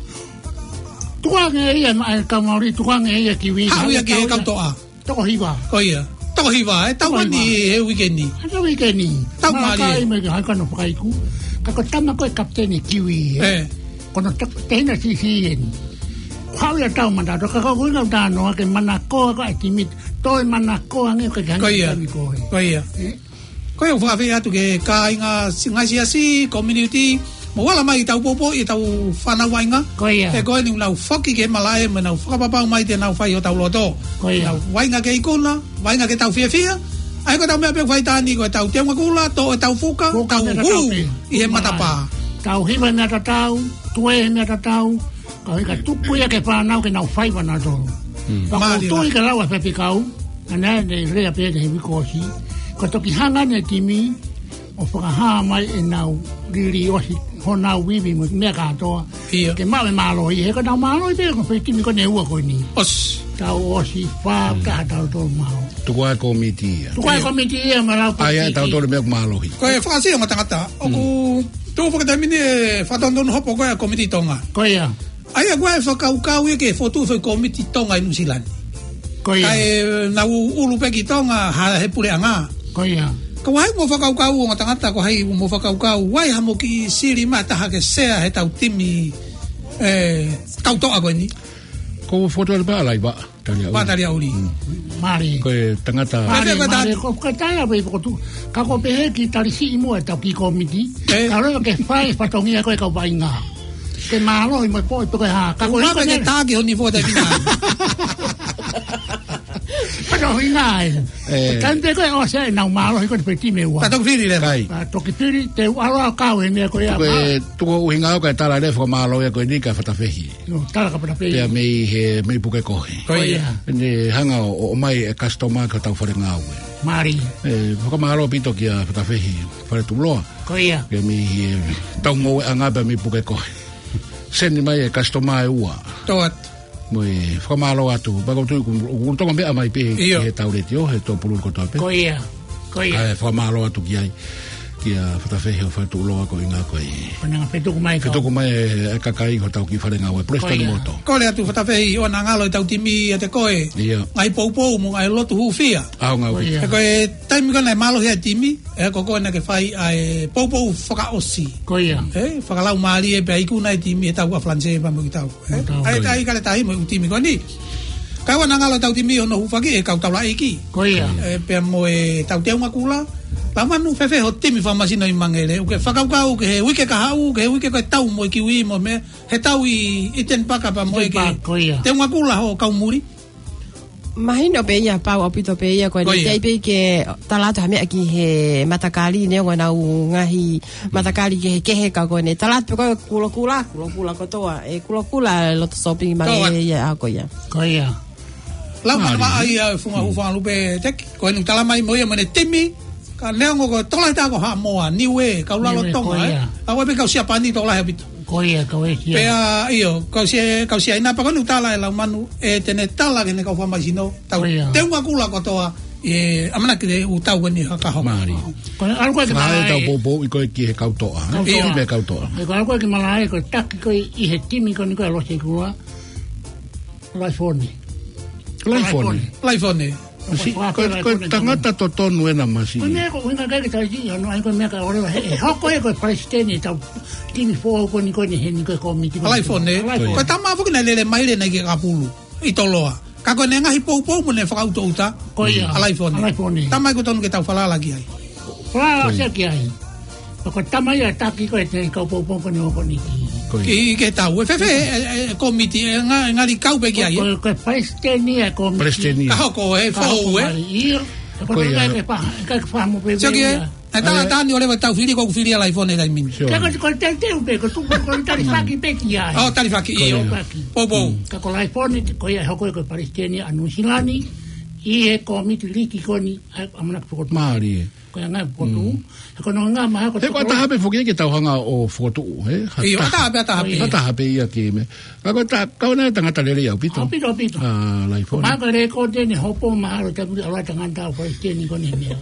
Speaker 3: Tuang e ia ka mauri tuang e ia kiwi.
Speaker 2: Hau ia ki ka to a.
Speaker 3: To ko hiwa.
Speaker 2: Ko ia. To hiwa e tau ni e weekendi.
Speaker 3: Ha weekendi.
Speaker 2: Tau mari.
Speaker 3: Malakai me hai ko no pakai ku. Ka ko tama ko kapten kiwi.
Speaker 2: Eh.
Speaker 3: Kono tena si si en. Kau ya tau manda do ka ko ngau da no ke manako ko timit toi manako ange ko kan
Speaker 2: ko ko ia ko eu fa fa tu ke ka inga singa sia si community mo wala mai tau popo i tau fana wainga e ko ni lau foki ke malae me nau fa papa mai te nau fai o tau loto nau wainga ke ikona wainga ke tau fia fia ai ko tau me pe fai tani ko tau te ngakula to tau fuka tau hu i he matapa
Speaker 3: tau hiwa na tau tue na tau ka ka tupu ya ke pa nau ke nau fai wana do pa ko tu ka lawa pe pe kau ana ne rea pe de ko si ko to ki hanga ne timi o fa ha mai e nau riri o si ho nau wivi mo me ka to ke ma me malo i he ka nau malo i pe ko pe timi ko ne u ko ni
Speaker 2: os
Speaker 3: tau o si fa ka tau to mau
Speaker 1: tu kwa komiti
Speaker 3: tu kwa komiti e ma la
Speaker 1: ai tau to me malo
Speaker 2: ko e fa si o tangata o ku tu fa ka tamine fa don hopo ko komiti tonga
Speaker 3: ko ya
Speaker 2: ai agora fa kau kau e ke fotu foi komiti tonga i Nusilani.
Speaker 3: Ko ia.
Speaker 2: Ai na ulu pe ki tonga ha he pule anga.
Speaker 3: Ko ia.
Speaker 2: Ko ai mo fa kau kau o tangata ko hai mo fa kau kau wai ha mo ki siri mata ha ke sea he tau timi eh kau to ago ni.
Speaker 1: Ko foto le ba lai ba.
Speaker 2: Talia. Ba talia uli.
Speaker 3: Mari.
Speaker 1: Ko tangata.
Speaker 2: Mari mari
Speaker 3: ko ka tala be ko tu. Ka ko pe ki tari si mo e tau ki komiti. Ka ro ke fai fa tongia ko e ka bainga. Ke malo i mo po to ha ka ko
Speaker 2: na ke ta ke oni fo da vina
Speaker 3: pero ina eh tante ko o sea na malo ko pe ti me wa
Speaker 2: ta to fili le
Speaker 1: kai
Speaker 3: to ki fili te ala ka we me ko ya
Speaker 1: ko tu ko hinga ko ta la le fo malo ya ko ni ka fata fehi
Speaker 3: no ta ka para pe
Speaker 1: ya me he me pu ke ko
Speaker 2: ko ya
Speaker 1: ni hanga o mai e customer ka ta fo nga we
Speaker 3: mari
Speaker 1: eh ko malo pito ki a fata fehi fare tu lo
Speaker 3: ko ya
Speaker 1: ke me ta ngo anga ba me pu ke ko sendi mai e customer e ua
Speaker 2: tot
Speaker 1: mo e famalo atu ba ko tu ku to me mai pe e tauretio e to pulu ko to pe
Speaker 3: ko ia ko ia
Speaker 1: e famalo atu ki ai ki a fata fe ho fa tu lo ko inga ko i
Speaker 3: ona pe tu mai
Speaker 1: ko to ko mai e kakai ko tau ki fare nga we presto ni moto
Speaker 2: ko le atu fata fe o na ngalo tau timi te ko e ai pou pou mo ai lo tu fia
Speaker 1: a nga we
Speaker 2: ko e taimi ko na malo he timi e ko ko na ke fai ai pou pou faka osi
Speaker 3: ko ia
Speaker 2: e faka lau mali e pe ai ku na timi e tau a flanse pa mo tau ai ai ka le tai mo timi ko ni ka wa na ngalo tau timi no faki e ka tau la iki
Speaker 3: ko ia
Speaker 2: e pe mo e tau te unha kula pa manu fefe ho timi fa masino i mangele o ke fakau kau ke he wike ka hau ke wike ko tau mo ki wi mo me he tau i iten paka pa mo ke te unha kula ho kau muri
Speaker 4: mahino pe ia pa opito pe ia ko ni dei pe ke talato ha me aki he matakali ne ngona u ngahi matakali ke ke he ka ko ne talato ko kulo kula kulo kula ko toa e kulo kula lo to shopping mangele ia ko ia
Speaker 3: ko ia
Speaker 2: la ma ai funga hu fa lupe tek ko ni tala mai mo ia mo ne timi ka leongo ko tola ta ko ha moa ni we ka la lo tonga eh a we pe ka sia pani tola he bit
Speaker 3: ko ia ko ia
Speaker 2: pe a io ka sia ka sia ina pa ko nu tala la manu e tene tala ke ne ka fa masino ta te un kula ko toa e amana ke u tau ni ka ho
Speaker 1: mari
Speaker 3: ko algo ke
Speaker 1: mai ta bo bo ko ki he ka to a e be ka to
Speaker 3: e ko algo ke malai ko tak ko i he timi ko ni ko lo se ko la foni
Speaker 1: la foni
Speaker 2: la foni
Speaker 1: si ko ko tangata to tonu ena masi
Speaker 3: ne ko winga ga ta ji no ai ko me ka ore he ho ko ko presidente ta tini fo ko ni ko ni he ni ko komiti
Speaker 2: ko iPhone ko ta ma fu na le mai le na ki ka pulu i toloa ka ko ne nga hi po po mo ne fa auto uta
Speaker 3: ko ia
Speaker 2: iPhone ta mai ko tonu ke ta fala lagi ai
Speaker 3: fala se ki ai ko ta mai ta ki ko te ka po po ko ni ko ni
Speaker 2: ki ke ta we fefe komiti nga nga li kau be ki ai
Speaker 3: ko prestenia komiti
Speaker 1: prestenia
Speaker 2: ka ko e fo we
Speaker 3: ko ya pa ka fa mo pe
Speaker 2: so ki ta ta ta ni ole ta fili ko fili ala iPhone da min
Speaker 3: ka ko ko te te be ko tu ko ta ri fa ki pe ki ai
Speaker 2: oh ta ri fa ki io po po
Speaker 3: ka ko iPhone ko ya ko ko prestenia anu silani i e komiti li ki ko ni amana ko
Speaker 1: mari
Speaker 3: ko nga potu ko no nga ma ko
Speaker 1: te ko ta habe foki ke tau hanga o fotu he
Speaker 2: e o ta habe ta habe
Speaker 1: ta habe ia ke me ka ko ta ka na tanga ta le ia pito
Speaker 3: pito pito
Speaker 1: ah lai fo
Speaker 3: ma ko re ko te ni hopo ma ro ta ro tanga ta ko te ni ko ni me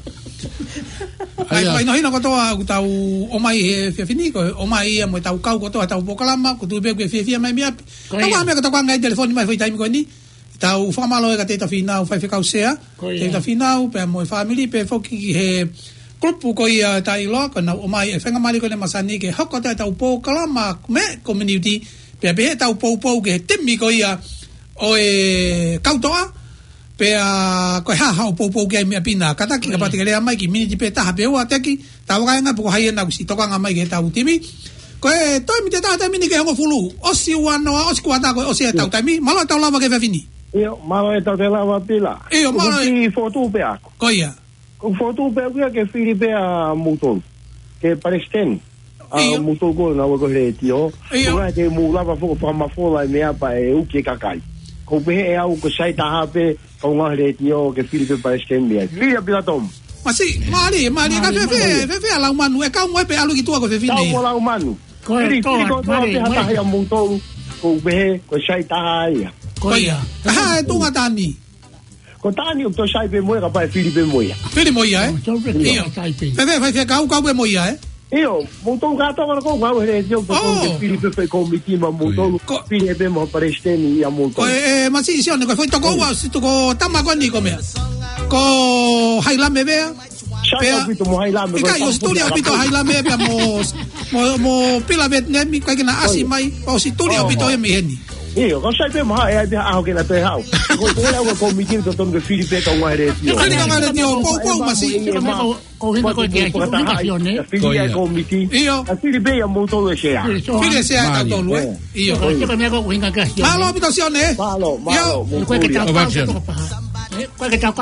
Speaker 2: ai ai no hina ko to a tau o mai he fe fini ko o mai mo tau kau ko to tau pokalama ko tu be ko fe fe mai me ta wa me ko to ngai telefoni mai foi tai ko ni tau fa malo ka te ta fina fa fe kau sea te ta fina pe mo family pe foki he grupu ko ia tai lo ko na o mai e fenga mali ko ne masani ke hoko ta tau po kalama me community pe pe tau po po ke temi ko ia o e kautoa pe a ko ha ha po po ke me pina kata ki ka pati ke mai ki mini pe ta pe o ateki tau ga nga po hai na si to ka mai ke tau timi ko e to mi te ta ta mini ke ngo fulu o si wano o si kwata ko o si tau ta mi malo tau lava ke fa fini
Speaker 6: io malo e tau te lava pila
Speaker 2: io malo
Speaker 6: e foto pe ako
Speaker 2: ko ia
Speaker 6: ko foto pe ko ke Filipe a mutol ke Palestin a mutol ko na ko le tio ko ke mu lava fo fa ma fo la me apa e u ke kakai ko be e au ko sai ta ha pe ko nga le tio ke Filipe Palestin me Filipe pila tom
Speaker 2: masi mali mali ka fe fe fe fe ala manu e ka mo pe alu ki tu ko fe fini
Speaker 6: ko la manu ko ko to pe ha ya mutol ko be ko sai ta ha ia
Speaker 2: ko ia ha tu ngatani
Speaker 6: ko tani o to sai pe mo ka pa Filipe moia
Speaker 2: Filipe moia eh io pe pe fe ka u ka pe moia eh
Speaker 6: io mo to ga to ko ga he io ko Filipe pe ko mi ma mo to Filipe mo Palestin ia mo to
Speaker 2: eh ma si si ne ko foi to ko wa si to ko tama ko ni ko me ko haila me vea
Speaker 6: pe pito mo haila me
Speaker 2: ko yo studio pito haila me pe mo mo mo pila vet ne mi ka na asi mai o si studio pito e mi heni
Speaker 6: io ko sai pe ma e a ho ke na pe ha ko ko la ko mi ki to ton ke Filipe ka wa re tio
Speaker 2: ko ni ka ma re tio ko ko ma si
Speaker 3: ko hinga ko ke ko ni ka sione
Speaker 6: Filipe ko mi ki
Speaker 2: io
Speaker 6: a Filipe ya mo to le sea
Speaker 2: Filipe sea ta to lu io
Speaker 3: ko ke me ko hinga ka sione
Speaker 2: malo abitazione
Speaker 6: malo malo
Speaker 3: ko ke ta ko ke ta ko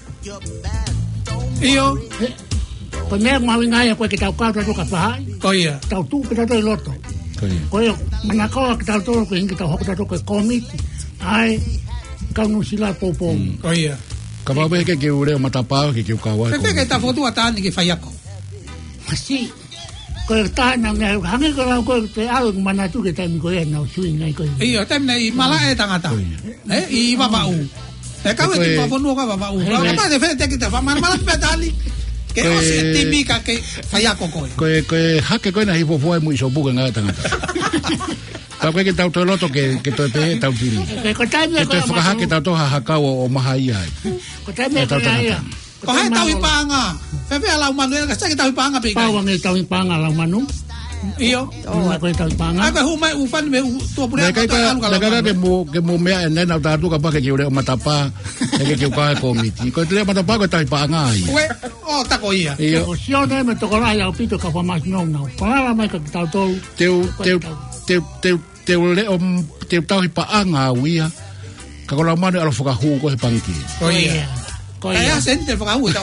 Speaker 2: io
Speaker 3: ko me ma winga ya ko ke ta ko ta ka pa
Speaker 2: ko ia
Speaker 3: ta tu ke ta to loto ko yo mana ko ka to ko inga ta ho ta to ko komiti ai ka no sila popo
Speaker 2: ko ia
Speaker 1: ka ba be ke ke ure mata pa ke ke ka wa
Speaker 2: ko pe ke ta foto ata ni ke fayako
Speaker 3: masi ko ta na me ha me ko ko te algo mana tu ke ta mi ko ya na sui ngai ko
Speaker 2: iyo ta nei mala e tangata eh i baba u e ka we ti pa no ka baba u ka pa de fe te ke ta mala mala pe dali que o se típica que falla coco
Speaker 1: que que hake ko na hipo foi muy so buga nga tanga ta ko que ta to loto que que to pe ta utili
Speaker 3: que ko ta me
Speaker 1: ko to fa hake ta to ha ka o mahai ai
Speaker 3: ko ta me ko ya
Speaker 2: ko ha ta ipanga fe fe ala umanu ka sa que ta ipanga pe
Speaker 3: pa wa ngai ta ipanga la umanu
Speaker 2: iyo
Speaker 3: o ko ta ipanga
Speaker 2: ka hu mai ufan me to pure
Speaker 1: ka ka ka que mo que mo me en na ta tu ka pa que ure matapa que que ka komiti ko te matapa ko ta ipanga ai
Speaker 2: o ta ko ia
Speaker 3: o si o ne me to ko la o pito ka pa mas no no para mai ka ta to
Speaker 1: teu teu teu teu teu le o teu ta ipanga uia ka ko la mano alo foka hu ko he panki
Speaker 2: ko ia ko ia sente foka hu ta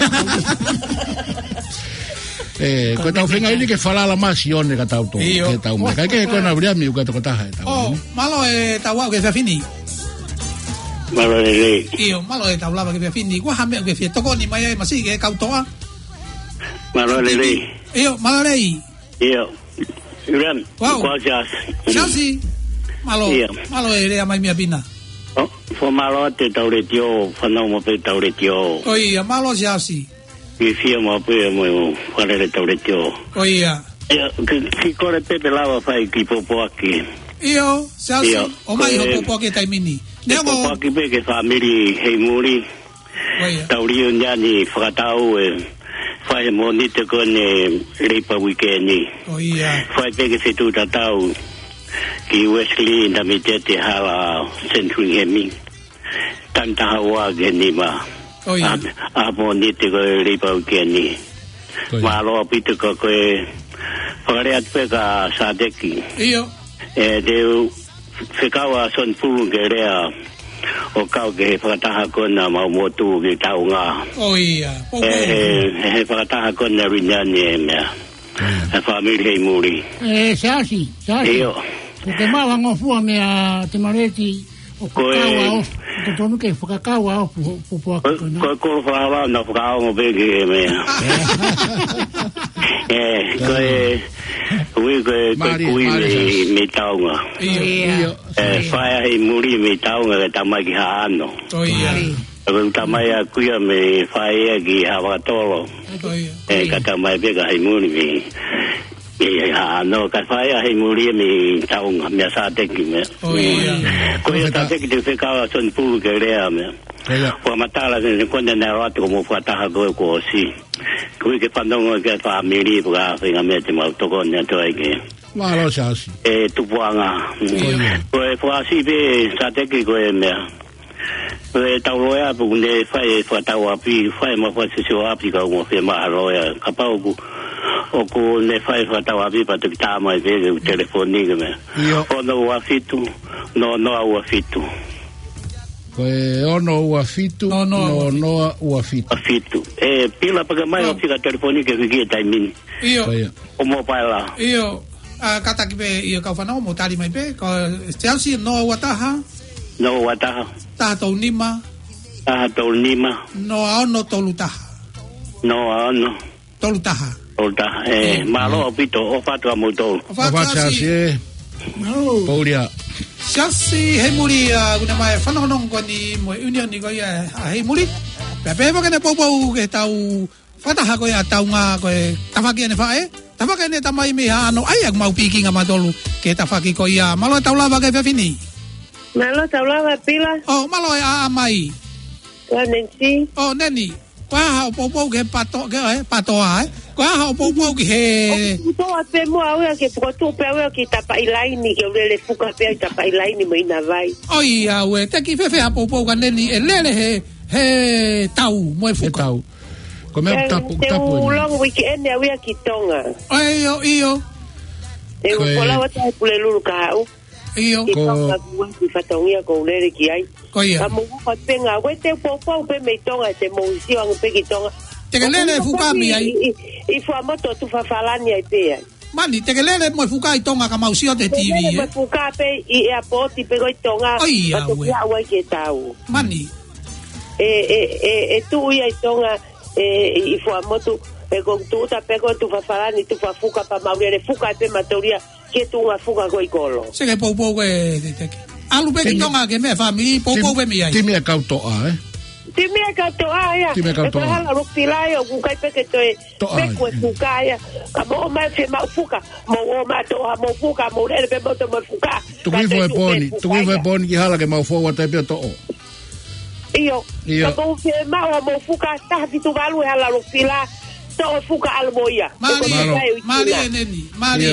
Speaker 1: eh ko ta fenga ni que fala la masione ka ta to que ta un ka que ko na bria mi ka to ta ha ta
Speaker 2: oh malo e ta wa que se fini
Speaker 6: malo le
Speaker 2: io malo e ta hablaba que se fini ko ha me que se toko ni mai ma si que cautoa
Speaker 6: malo le
Speaker 2: io malo le
Speaker 6: io Uram
Speaker 2: ko ja Chelsea malo malo e le mai mia pina
Speaker 6: oh fo malo te ta le tio fa no mo pe ta le tio
Speaker 2: oh ia malo Chelsea
Speaker 6: e fia mo pe mo fare le tau le tio
Speaker 2: o ia
Speaker 6: ki kore pepe lava fai ki popo aki
Speaker 2: io Chelsea o mai ho popo aki tai mini
Speaker 6: ne mo popo aki pe ke family hei muri tau rio nyani whakatau e fai mo ni te kone reipa wikendi
Speaker 2: o ia
Speaker 6: fai pe ke se tu tatau ki Wesley na mi tete hala century hemi tanta hawa geni ma
Speaker 2: oh yeah
Speaker 6: a mo ni te ko ri pa ke ni ma lo pi te ko ko pare at pe ka sa de ki
Speaker 2: io
Speaker 6: e de fe ka wa son pu ke re a o ka ke fa ta ha ko na ma mo tu ke ta nga
Speaker 2: oh yeah
Speaker 6: e e fa ta ha ko na ri na ni me a family muri
Speaker 3: e sa si sa si
Speaker 6: io
Speaker 3: te ma wa ngo fu me a te mareti o ko to tonu ke whakakawa o pupuaka kona.
Speaker 7: Ko ko whawa na whakao mo beke mea. Eh, koe, koe koe koe kui me me taunga. Eh, whaia hei muri me taunga ke tamai ki haano. Koe tamai a kuia me whaia ki hawa tolo. Eh, ka tamai beka hei muri me. Eh, haano, ka whaia hei muri me taunga, mea sa teki mea. Koe sa teki te whekawa son pulu ke rea mea. Wa matala ke konde na ratu ko mo fataha go ko si. Kui ke pandongo ke family buka finga me te mau to kon to ke.
Speaker 1: Ma lo chasi.
Speaker 7: E tu puanga. Ko e fo si be sa te ki ko e me. E ta roya bu ne fai fo ta wa pi fai mo fo si so api ka mo fe ma roya ka pa ku o ko ne fai fo ta wa pi pa te ta mai be telefoni ke me. O no wa fitu no no wa fitu.
Speaker 1: Koe ono ua fitu, no no noa ua fitu.
Speaker 7: Ua fitu. E pila paka mai o tika telefoni ke wiki e taimini.
Speaker 2: Iyo.
Speaker 7: O mo paela.
Speaker 2: Iyo. Kata ki pe, iyo kau whanau mo tari mai pe. Ko Chelsea noa ua taha.
Speaker 7: Noa ua taha.
Speaker 2: Taha tau nima.
Speaker 7: Taha tau nima.
Speaker 2: Noa ono tolu taha.
Speaker 7: Noa ono.
Speaker 2: Tolu taha.
Speaker 7: Tolu taha. E, malo o pito, o fatua mo tolu.
Speaker 2: O fatua Chelsea.
Speaker 1: No. Paulia.
Speaker 2: Chelsea hei muri a kuna mai whanonong ko ni mo union ni ko ia hei muri. Pepe pa kene popou ke tau whataha ko ia tau ngā ko e tawhaki ane whae. Tawhaki ane tamai me ha ano ai ak mau piki ngā matolu ke tawhaki ko ia. Malo tau lava ke whewhini?
Speaker 8: Malo tau lava pila.
Speaker 2: Oh, malo e a mai.
Speaker 8: Kua Nancy.
Speaker 2: Oh, Neni. Kua hao popou ke pato, ke eh, patoa eh. Kua hao popou ki he...
Speaker 8: O kutoa pe mua ua ke pukotu pe ua ki tapa ilaini ke ulele fuka pe ai tapa ilaini mo ina vai.
Speaker 2: Oi aue, te ki fefe ha popou ka Neni e lele he, he tau mo e fuka.
Speaker 1: He tau. Ko mea tapu, tapu.
Speaker 8: Te ulongo wiki ene a ua ki tonga.
Speaker 2: Iyo, iyo.
Speaker 8: Te ukola wata e pule lulu ka hau.
Speaker 2: Iyo.
Speaker 8: Ki tonga kuwa ki whatongia ko ulele ki ai.
Speaker 2: Ko ia.
Speaker 8: Ka mungu kwa penga, we te popou pe me tonga te mo usio angu pe ki tonga.
Speaker 2: Teke lele fuka mi ai.
Speaker 8: I fua moto tu whawhalani ai pe ai.
Speaker 2: Mani, teke lele mo fuka i tonga ka mausio te T V
Speaker 8: e.
Speaker 2: eh.
Speaker 8: Mo fuka pe i airport i pe goi tonga.
Speaker 2: Oi aue.
Speaker 8: Patu kia ua ke tau.
Speaker 2: Mani.
Speaker 8: E, e, e, e tu ia i tonga e, i fua moto e gong tu uta pe goi tu whawhalani tu whafuka pa maurere fuka pe matoria ke tu nga fuka goi kolo.
Speaker 2: Seke poupou ke teke. Alu pe ki tonga ke me fami, poupou pe mi ai.
Speaker 1: Timi e kautoa eh.
Speaker 8: Timi e kautoa ia.
Speaker 1: Timi e kautoa.
Speaker 8: E kahala rukpilai o kukai peke toe peko e fuka ia. Ka mo o mai fe mau fuka. Mo o mai toa mo fuka mo rere pe moto mo fuka.
Speaker 1: Tukuifo e poni, tukuifo e poni ki hala ke mau fua wata e pia to'o.
Speaker 8: Iyo. Ka mo fe mau mo fuka taha fitu walu e hala rukpila. To'o fuka almo ia.
Speaker 2: Mali, mali e neni, mali.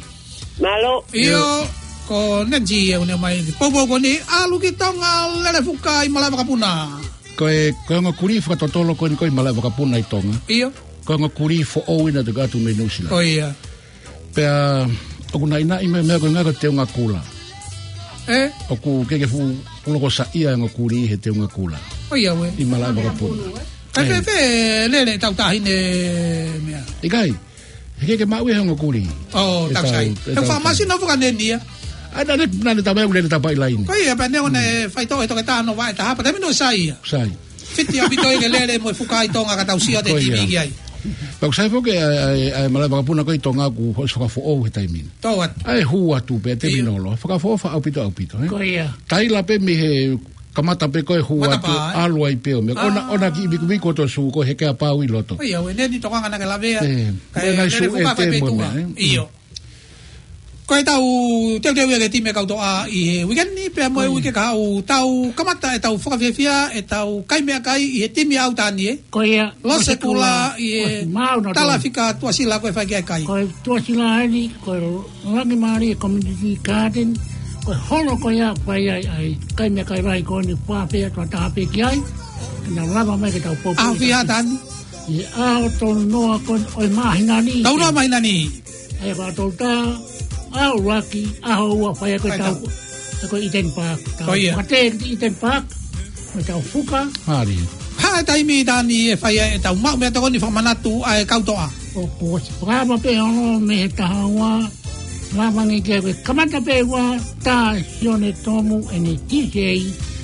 Speaker 8: Malo.
Speaker 2: Iyo. Ko nenji e une mai. Poupou ko ni alu ki tonga lele fuka i malai wakapuna.
Speaker 1: Koe, koe ngā kuri whakatotolo koe ni koe malai wakapuna i tonga.
Speaker 2: Iyo.
Speaker 1: Koe ngā kuri fo owina te gātu nei New Zealand.
Speaker 2: O ia.
Speaker 1: Pea, oku nai nai mea mea koe ngā teo ngā kula.
Speaker 2: Eh?
Speaker 1: Oku keke fu uloko sa ia ngā kuri he teo ngā kula.
Speaker 2: O ia we.
Speaker 1: I malai wakapuna.
Speaker 2: Kai pepe lele tau tahine mea.
Speaker 1: I kai, he keke maui he ngā kuri.
Speaker 2: O, tau sai. He whamasi na fuka nenia.
Speaker 1: Ai nane nane tabai ule tabai laini.
Speaker 2: Ko ia pene one faito e toke tano vai ta hapa tamino sai.
Speaker 1: Sai.
Speaker 2: Fiti abito e lele mo fukai tonga ka tausia de T V ki ai.
Speaker 1: Pau sai foke ai ai mala bakapuna ko tonga ku fo fo o he taimin.
Speaker 2: Toat.
Speaker 1: Ai hua tu pe te minolo. Foka fo fa apito apito, eh.
Speaker 3: Ko ia.
Speaker 1: Tai la pe mi he kamata pe ko hua tu alu ai pe me. Ona ona ki biku biku to su ko he ka pau i loto.
Speaker 2: Ko ia we neni tonga na ka la vea.
Speaker 1: Kai na su e te mo.
Speaker 2: Io. Ko e tau teu teu e time kautoa i he weekend ni pe mo e wike kau tau kamata e tau whakawhiawhia e tau kaimea kai i he timi au tani e.
Speaker 3: Ko ia.
Speaker 2: Lose kula i e talawhika tuasila koe whakia kai.
Speaker 3: Ko e tuasila ani, ko e rangi maari e community garden, ko e holo ko ia pai ai ai kaimea kai rai ko ni whawhia tua tahape ki ai. Kina lava mai ke tau popo.
Speaker 2: Au whia tani.
Speaker 3: I ao tonu noa ko oi mahina ni.
Speaker 2: Tau noa mahina ni.
Speaker 3: Ai ko tau ta. Au raki, aho ua whai koe tau, koe Eden Park.
Speaker 2: Ko ia.
Speaker 3: Mate Eden Park, koe tau fuka.
Speaker 1: Hari.
Speaker 2: Ha taimi tani e whai e tau mau mea toko ni whamanatu a e kautoa.
Speaker 3: O ko se prama pe ono me he taha ua, ramangi ke koe kamata pe ua, tā sione tomu e ni T J,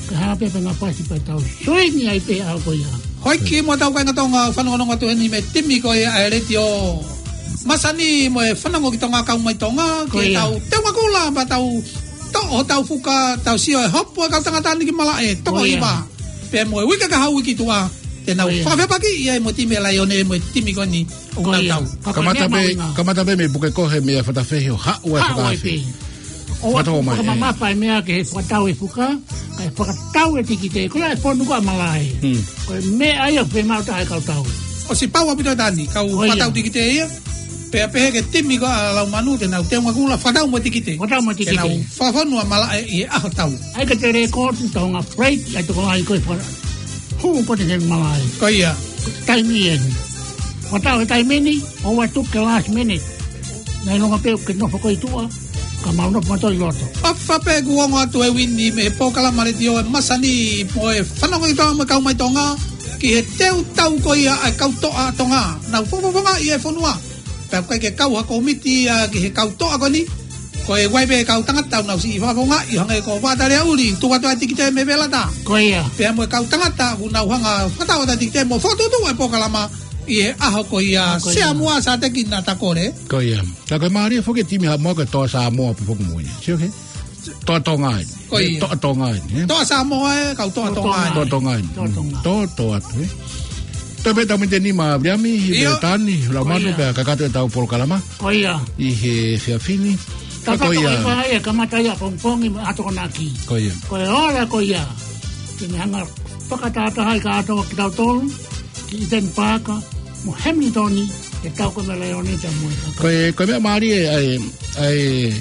Speaker 3: ka ha pe nga pa si pa tau sui ni ai pe a ko ia
Speaker 2: hoi ki mo tau ka ngatonga whanonga ngatu ni me timi ko ia e retio masani mo e whanonga ki tonga kau mai tonga ki tau tau makula ba tau to o tau fuka tau sio e hopo ka tanga tani ki mala e to iba pe mo e wika ka hau ki tua te nau whawhe paki ia mo timi la ione mo timi ko ni o tau
Speaker 1: kamata be kamata be me buke kohe me whatawhehi o ha ua whakawhi
Speaker 3: o watu ka mamapa e mea ke he whakatau e fuka ka he whakatau e tiki te kula e whonu ka malai ko e me ai a whe mauta e kautau
Speaker 2: o si pau apito tani kau whatau tiki te ia pe a pehe ke timi ko a lau manu te nau te unga kula whatau mo tiki te
Speaker 3: whatau mo tiki te
Speaker 2: nau whawhonu a malai e aho tau
Speaker 3: ai ka te rekord tonga freight ai toko ai koe whara huu po te he malai
Speaker 2: ko ia
Speaker 3: taimi eni whatau e taimini o watu ke last minute nai longa peo ke nofo koe tua ka mauna pato i loto.
Speaker 2: Papa pe guongo atu e wini me po kala maretio e masani po e whanonga i tonga me kau mai tonga ki he teu tau ko ia e kau toa tonga. Nau whawawanga i e whanua. Pea koe ke kau hako miti ki he kau toa ko ni. Ko e waipe kau tangata nau si i whawawanga i hanga e ko whatarea uri. Tu watu ai tikite me vela ta.
Speaker 3: Ko ia.
Speaker 2: Pea mo e kau tangata nau hanga whatawa ta tikite mo whotutu e po kala ma. Ie aho ko ia sea mua sa te kina takore.
Speaker 1: Ko ia. Ta koe maari foke timi ha moa ko toa sa moa pi foku mui. Si oke? Toa tonga ai.
Speaker 2: Ko ia.
Speaker 1: Toa tonga ai.
Speaker 2: Toa sa moa e kau toa tonga ai.
Speaker 1: Toa tonga ai. Toa toa tu e. Toa pe tau minte ni ma briami hi be tani. Lau manu pe kakato e tau polo kalama.
Speaker 3: Ko ia.
Speaker 1: I he whiawhini.
Speaker 3: Ko ia. Ko ia kamata ia pongpongi ato konaki.
Speaker 1: Ko ia.
Speaker 3: Ko ia ora ko ia. Kini hanga pakatata hai ka ato ki tau tolu. Ki iten paka. Mo Hamiltoni e tau ko mele oni ta mo.
Speaker 1: Ko e ko me mari ai ai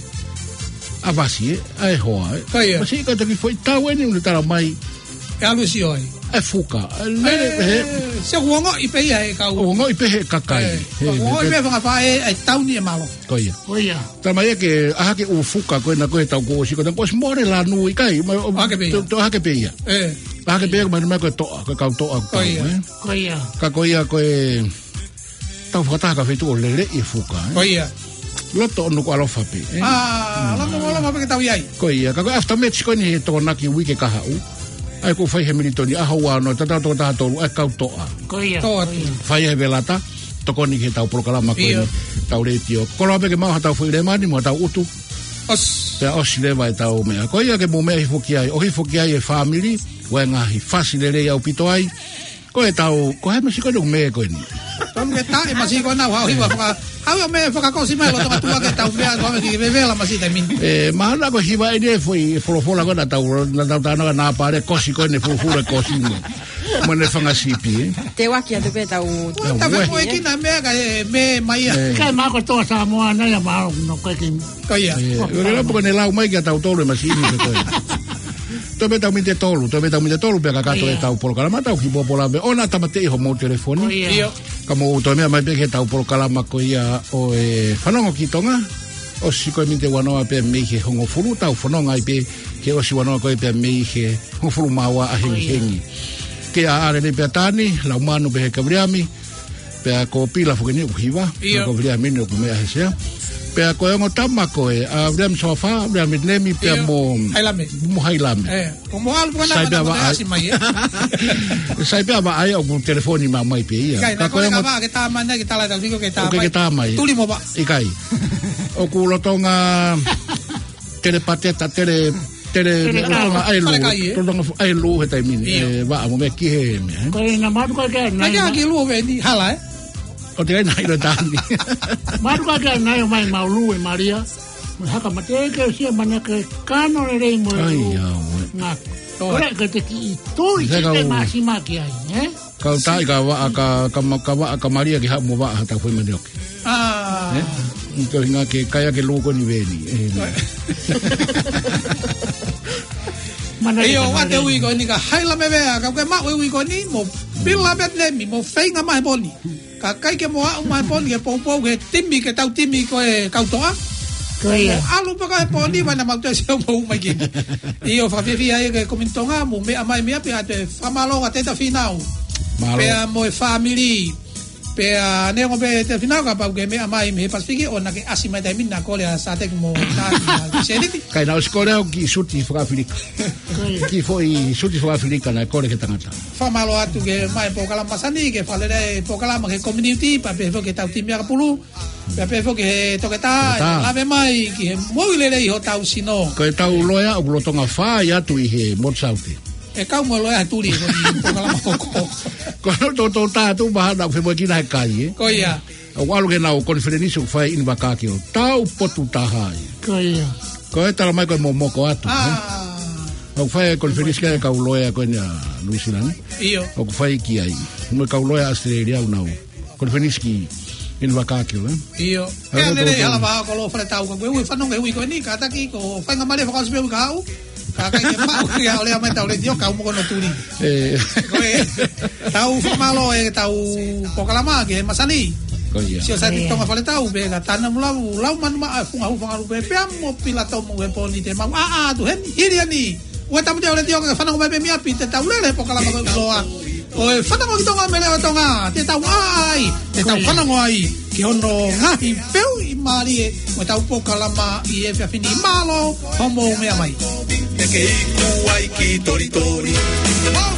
Speaker 1: avasi ai hoa.
Speaker 2: Ko ia.
Speaker 1: Mas ka te foi tau eni un tara mai.
Speaker 2: E alu si oi.
Speaker 1: E fuka. Lele he.
Speaker 2: Se wongo i pe ia e ka.
Speaker 1: Wongo i pe he kakai.
Speaker 2: Wongo i pe fa fa e tau ni e malo.
Speaker 1: Ko ia.
Speaker 3: Ko ia.
Speaker 1: Ta mai ke aha ke u fuka ko na ko tau ko si ko ko more la nu i kai. To aha ke pe ia.
Speaker 2: Eh.
Speaker 1: Aha ke pe ma ma ko to ko ka to ko.
Speaker 3: Ko ia.
Speaker 1: Ka ko ia ko e tau fata ka fetu o lele i fuka.
Speaker 2: Ko ia.
Speaker 1: Loto no ko alo fape.
Speaker 2: Ah, la mo la mo pe tau iai.
Speaker 1: Ko ia ka ko after match ko ni to na ki wiki ka hau. Ai ko fai Hamilton i aha wa no tata to ta to e ka to.
Speaker 3: Ko ia.
Speaker 1: Fai he velata to ko ni ke tau programa ko ni tau le tio. Ko lo pe ke ma tau foi le mani mo tau utu.
Speaker 2: Os.
Speaker 1: Pe os le vai tau me. Ko ia ke mo me hi foki ai. O hi foki ai e family. Wa nga hi fasile le au pito ai. Ko e tau, ko he masi ko no me ko ni.
Speaker 2: Tom ke ta e masi ko na wa hi wa fa. Hau me fa ko si me lo to tua ke tau me ko me ki bebe la masi te min.
Speaker 1: Eh, ma na ko hi va ide foi folo folo ko na tau na tau na na pare ko si ko ne folo folo ko si mo. Mo ne fa nga sipi.
Speaker 4: Te wa ki ate pe tau.
Speaker 2: Ta fe ko ki na me ga me mai.
Speaker 3: Ka ma ko to sa mo na ya ma no ko ki.
Speaker 2: Ko ia.
Speaker 1: Yo le po ne lau mai ke tau tolo masi ni ko. To be tau minte tolu, to be tau minte tolu pe kakato e tau polo kalama tau ki popola be ona tamate ho mo telefoni.
Speaker 2: Iyo.
Speaker 1: Kamo to me mai pe ke tau polo kalama ko ia o e fanongo ki tonga. O si ko minte wanoa pe me ke hongo fulu tau fononga i pe ke o si wanoa ko pe me ke hongo fulu mawa a hengi hengi. Ke a are ne pe tani, la umano pe ke briami. Pe ko pila fo ke ni uhiva, ko briami no ko me a hesea. Pe ko ngo tama ko e a vrem sofa vrem nemi pe mo
Speaker 2: hailame
Speaker 1: mo hailame
Speaker 2: eh ko mo al bona na si mai
Speaker 1: sai pe ba ai o telefoni ma mai pe ia
Speaker 2: ka ko ngo ba ke ta manda ke ta la digo ke ta
Speaker 1: ke ta mai
Speaker 2: tuli mo ba
Speaker 1: ikai o ku lo tonga telepateta tele tele tonga ai lu tonga ai lu he tai mini ba mo me ki he
Speaker 3: ko na ma ko ke
Speaker 2: na ya ki lu ve ni hala eh
Speaker 1: o te nai lo tani
Speaker 3: maru ka ke nai mai maulu e maria mo haka mate ke si mana ke kano le rei mo
Speaker 1: ai ya
Speaker 3: na ora ke te ki to i te masima ki ai eh
Speaker 1: ka tai ka wa ka ka ka wa ka maria ki ha mo wa ta foi manioke
Speaker 2: ah
Speaker 1: eh to nga ke kaya ke lugo ni veni
Speaker 2: mana yo wa te ui ko ni ka haila me vea ka ke ma ui ko ni mo bila bet le mi mo feinga mai boni ka kai ke mo a mai boni ke pom pom ke timi ke tau timi ko e kau toa
Speaker 3: ko ia
Speaker 2: alu pa ka boni va na ma te se mo mai ki io fa via ke comentonga mo me mai me pe ate famalo ate ta final pe mo e family pe a ne ngo pe te final ka pa ke me mai me Pasifiki ona ke asima dai minna ko le sa te mo na seliti
Speaker 1: kai na skole o ki suti fra Afrika ki foi suti fra Afrika na ko le ke tangata
Speaker 2: fa malo atu ke mai po kala masani ke fa le po kala ma ke community pa pe fo ke tau timia pulu pe pe fo ke to ke ta ave mai ki mo le le ho tau sino
Speaker 1: ko tau loya o lo tonga fa ya tu i he mo sauti
Speaker 2: e kau mo loya tuli ko po kala ma ko
Speaker 1: ko to to ta tu ba na fe mo ki na kai
Speaker 2: ko ia
Speaker 1: o walu ke na o conference o fai in bakaki o tau potu ta hai
Speaker 3: ko ia
Speaker 1: ko e tala mai ko mo mo ko atu o fai conference ke ka loya ko na Luisina
Speaker 2: io
Speaker 1: o fai ki ai mo ka loya Australia o na conference ki in bakaki o
Speaker 2: io e le ala ba ko lo freta o ko we fa no ke wi ko ni ka ta ki ko fa nga male fa ko se ka u Kaka ke mau ke ole a meta ole dio ka mo no turi.
Speaker 1: Eh.
Speaker 2: Tau famalo e tau pokalama ke masani.
Speaker 1: Ko ia.
Speaker 2: Si sa ti tonga fale tau be ga tana mula lau man ma funga funga lu be pe mo pilato mo e poni te mau a a tu hen hiri ani. O tamu te ole dio ka fana mo be mi api te tau le pokalama ko loa. O e fana mo tonga mele o tonga te tau ai te tau fana mo ai ke ono ngahi peu i mari e mo tau pokalama i e fini malo homo me mai.
Speaker 9: Te que iku ai ki tori tori.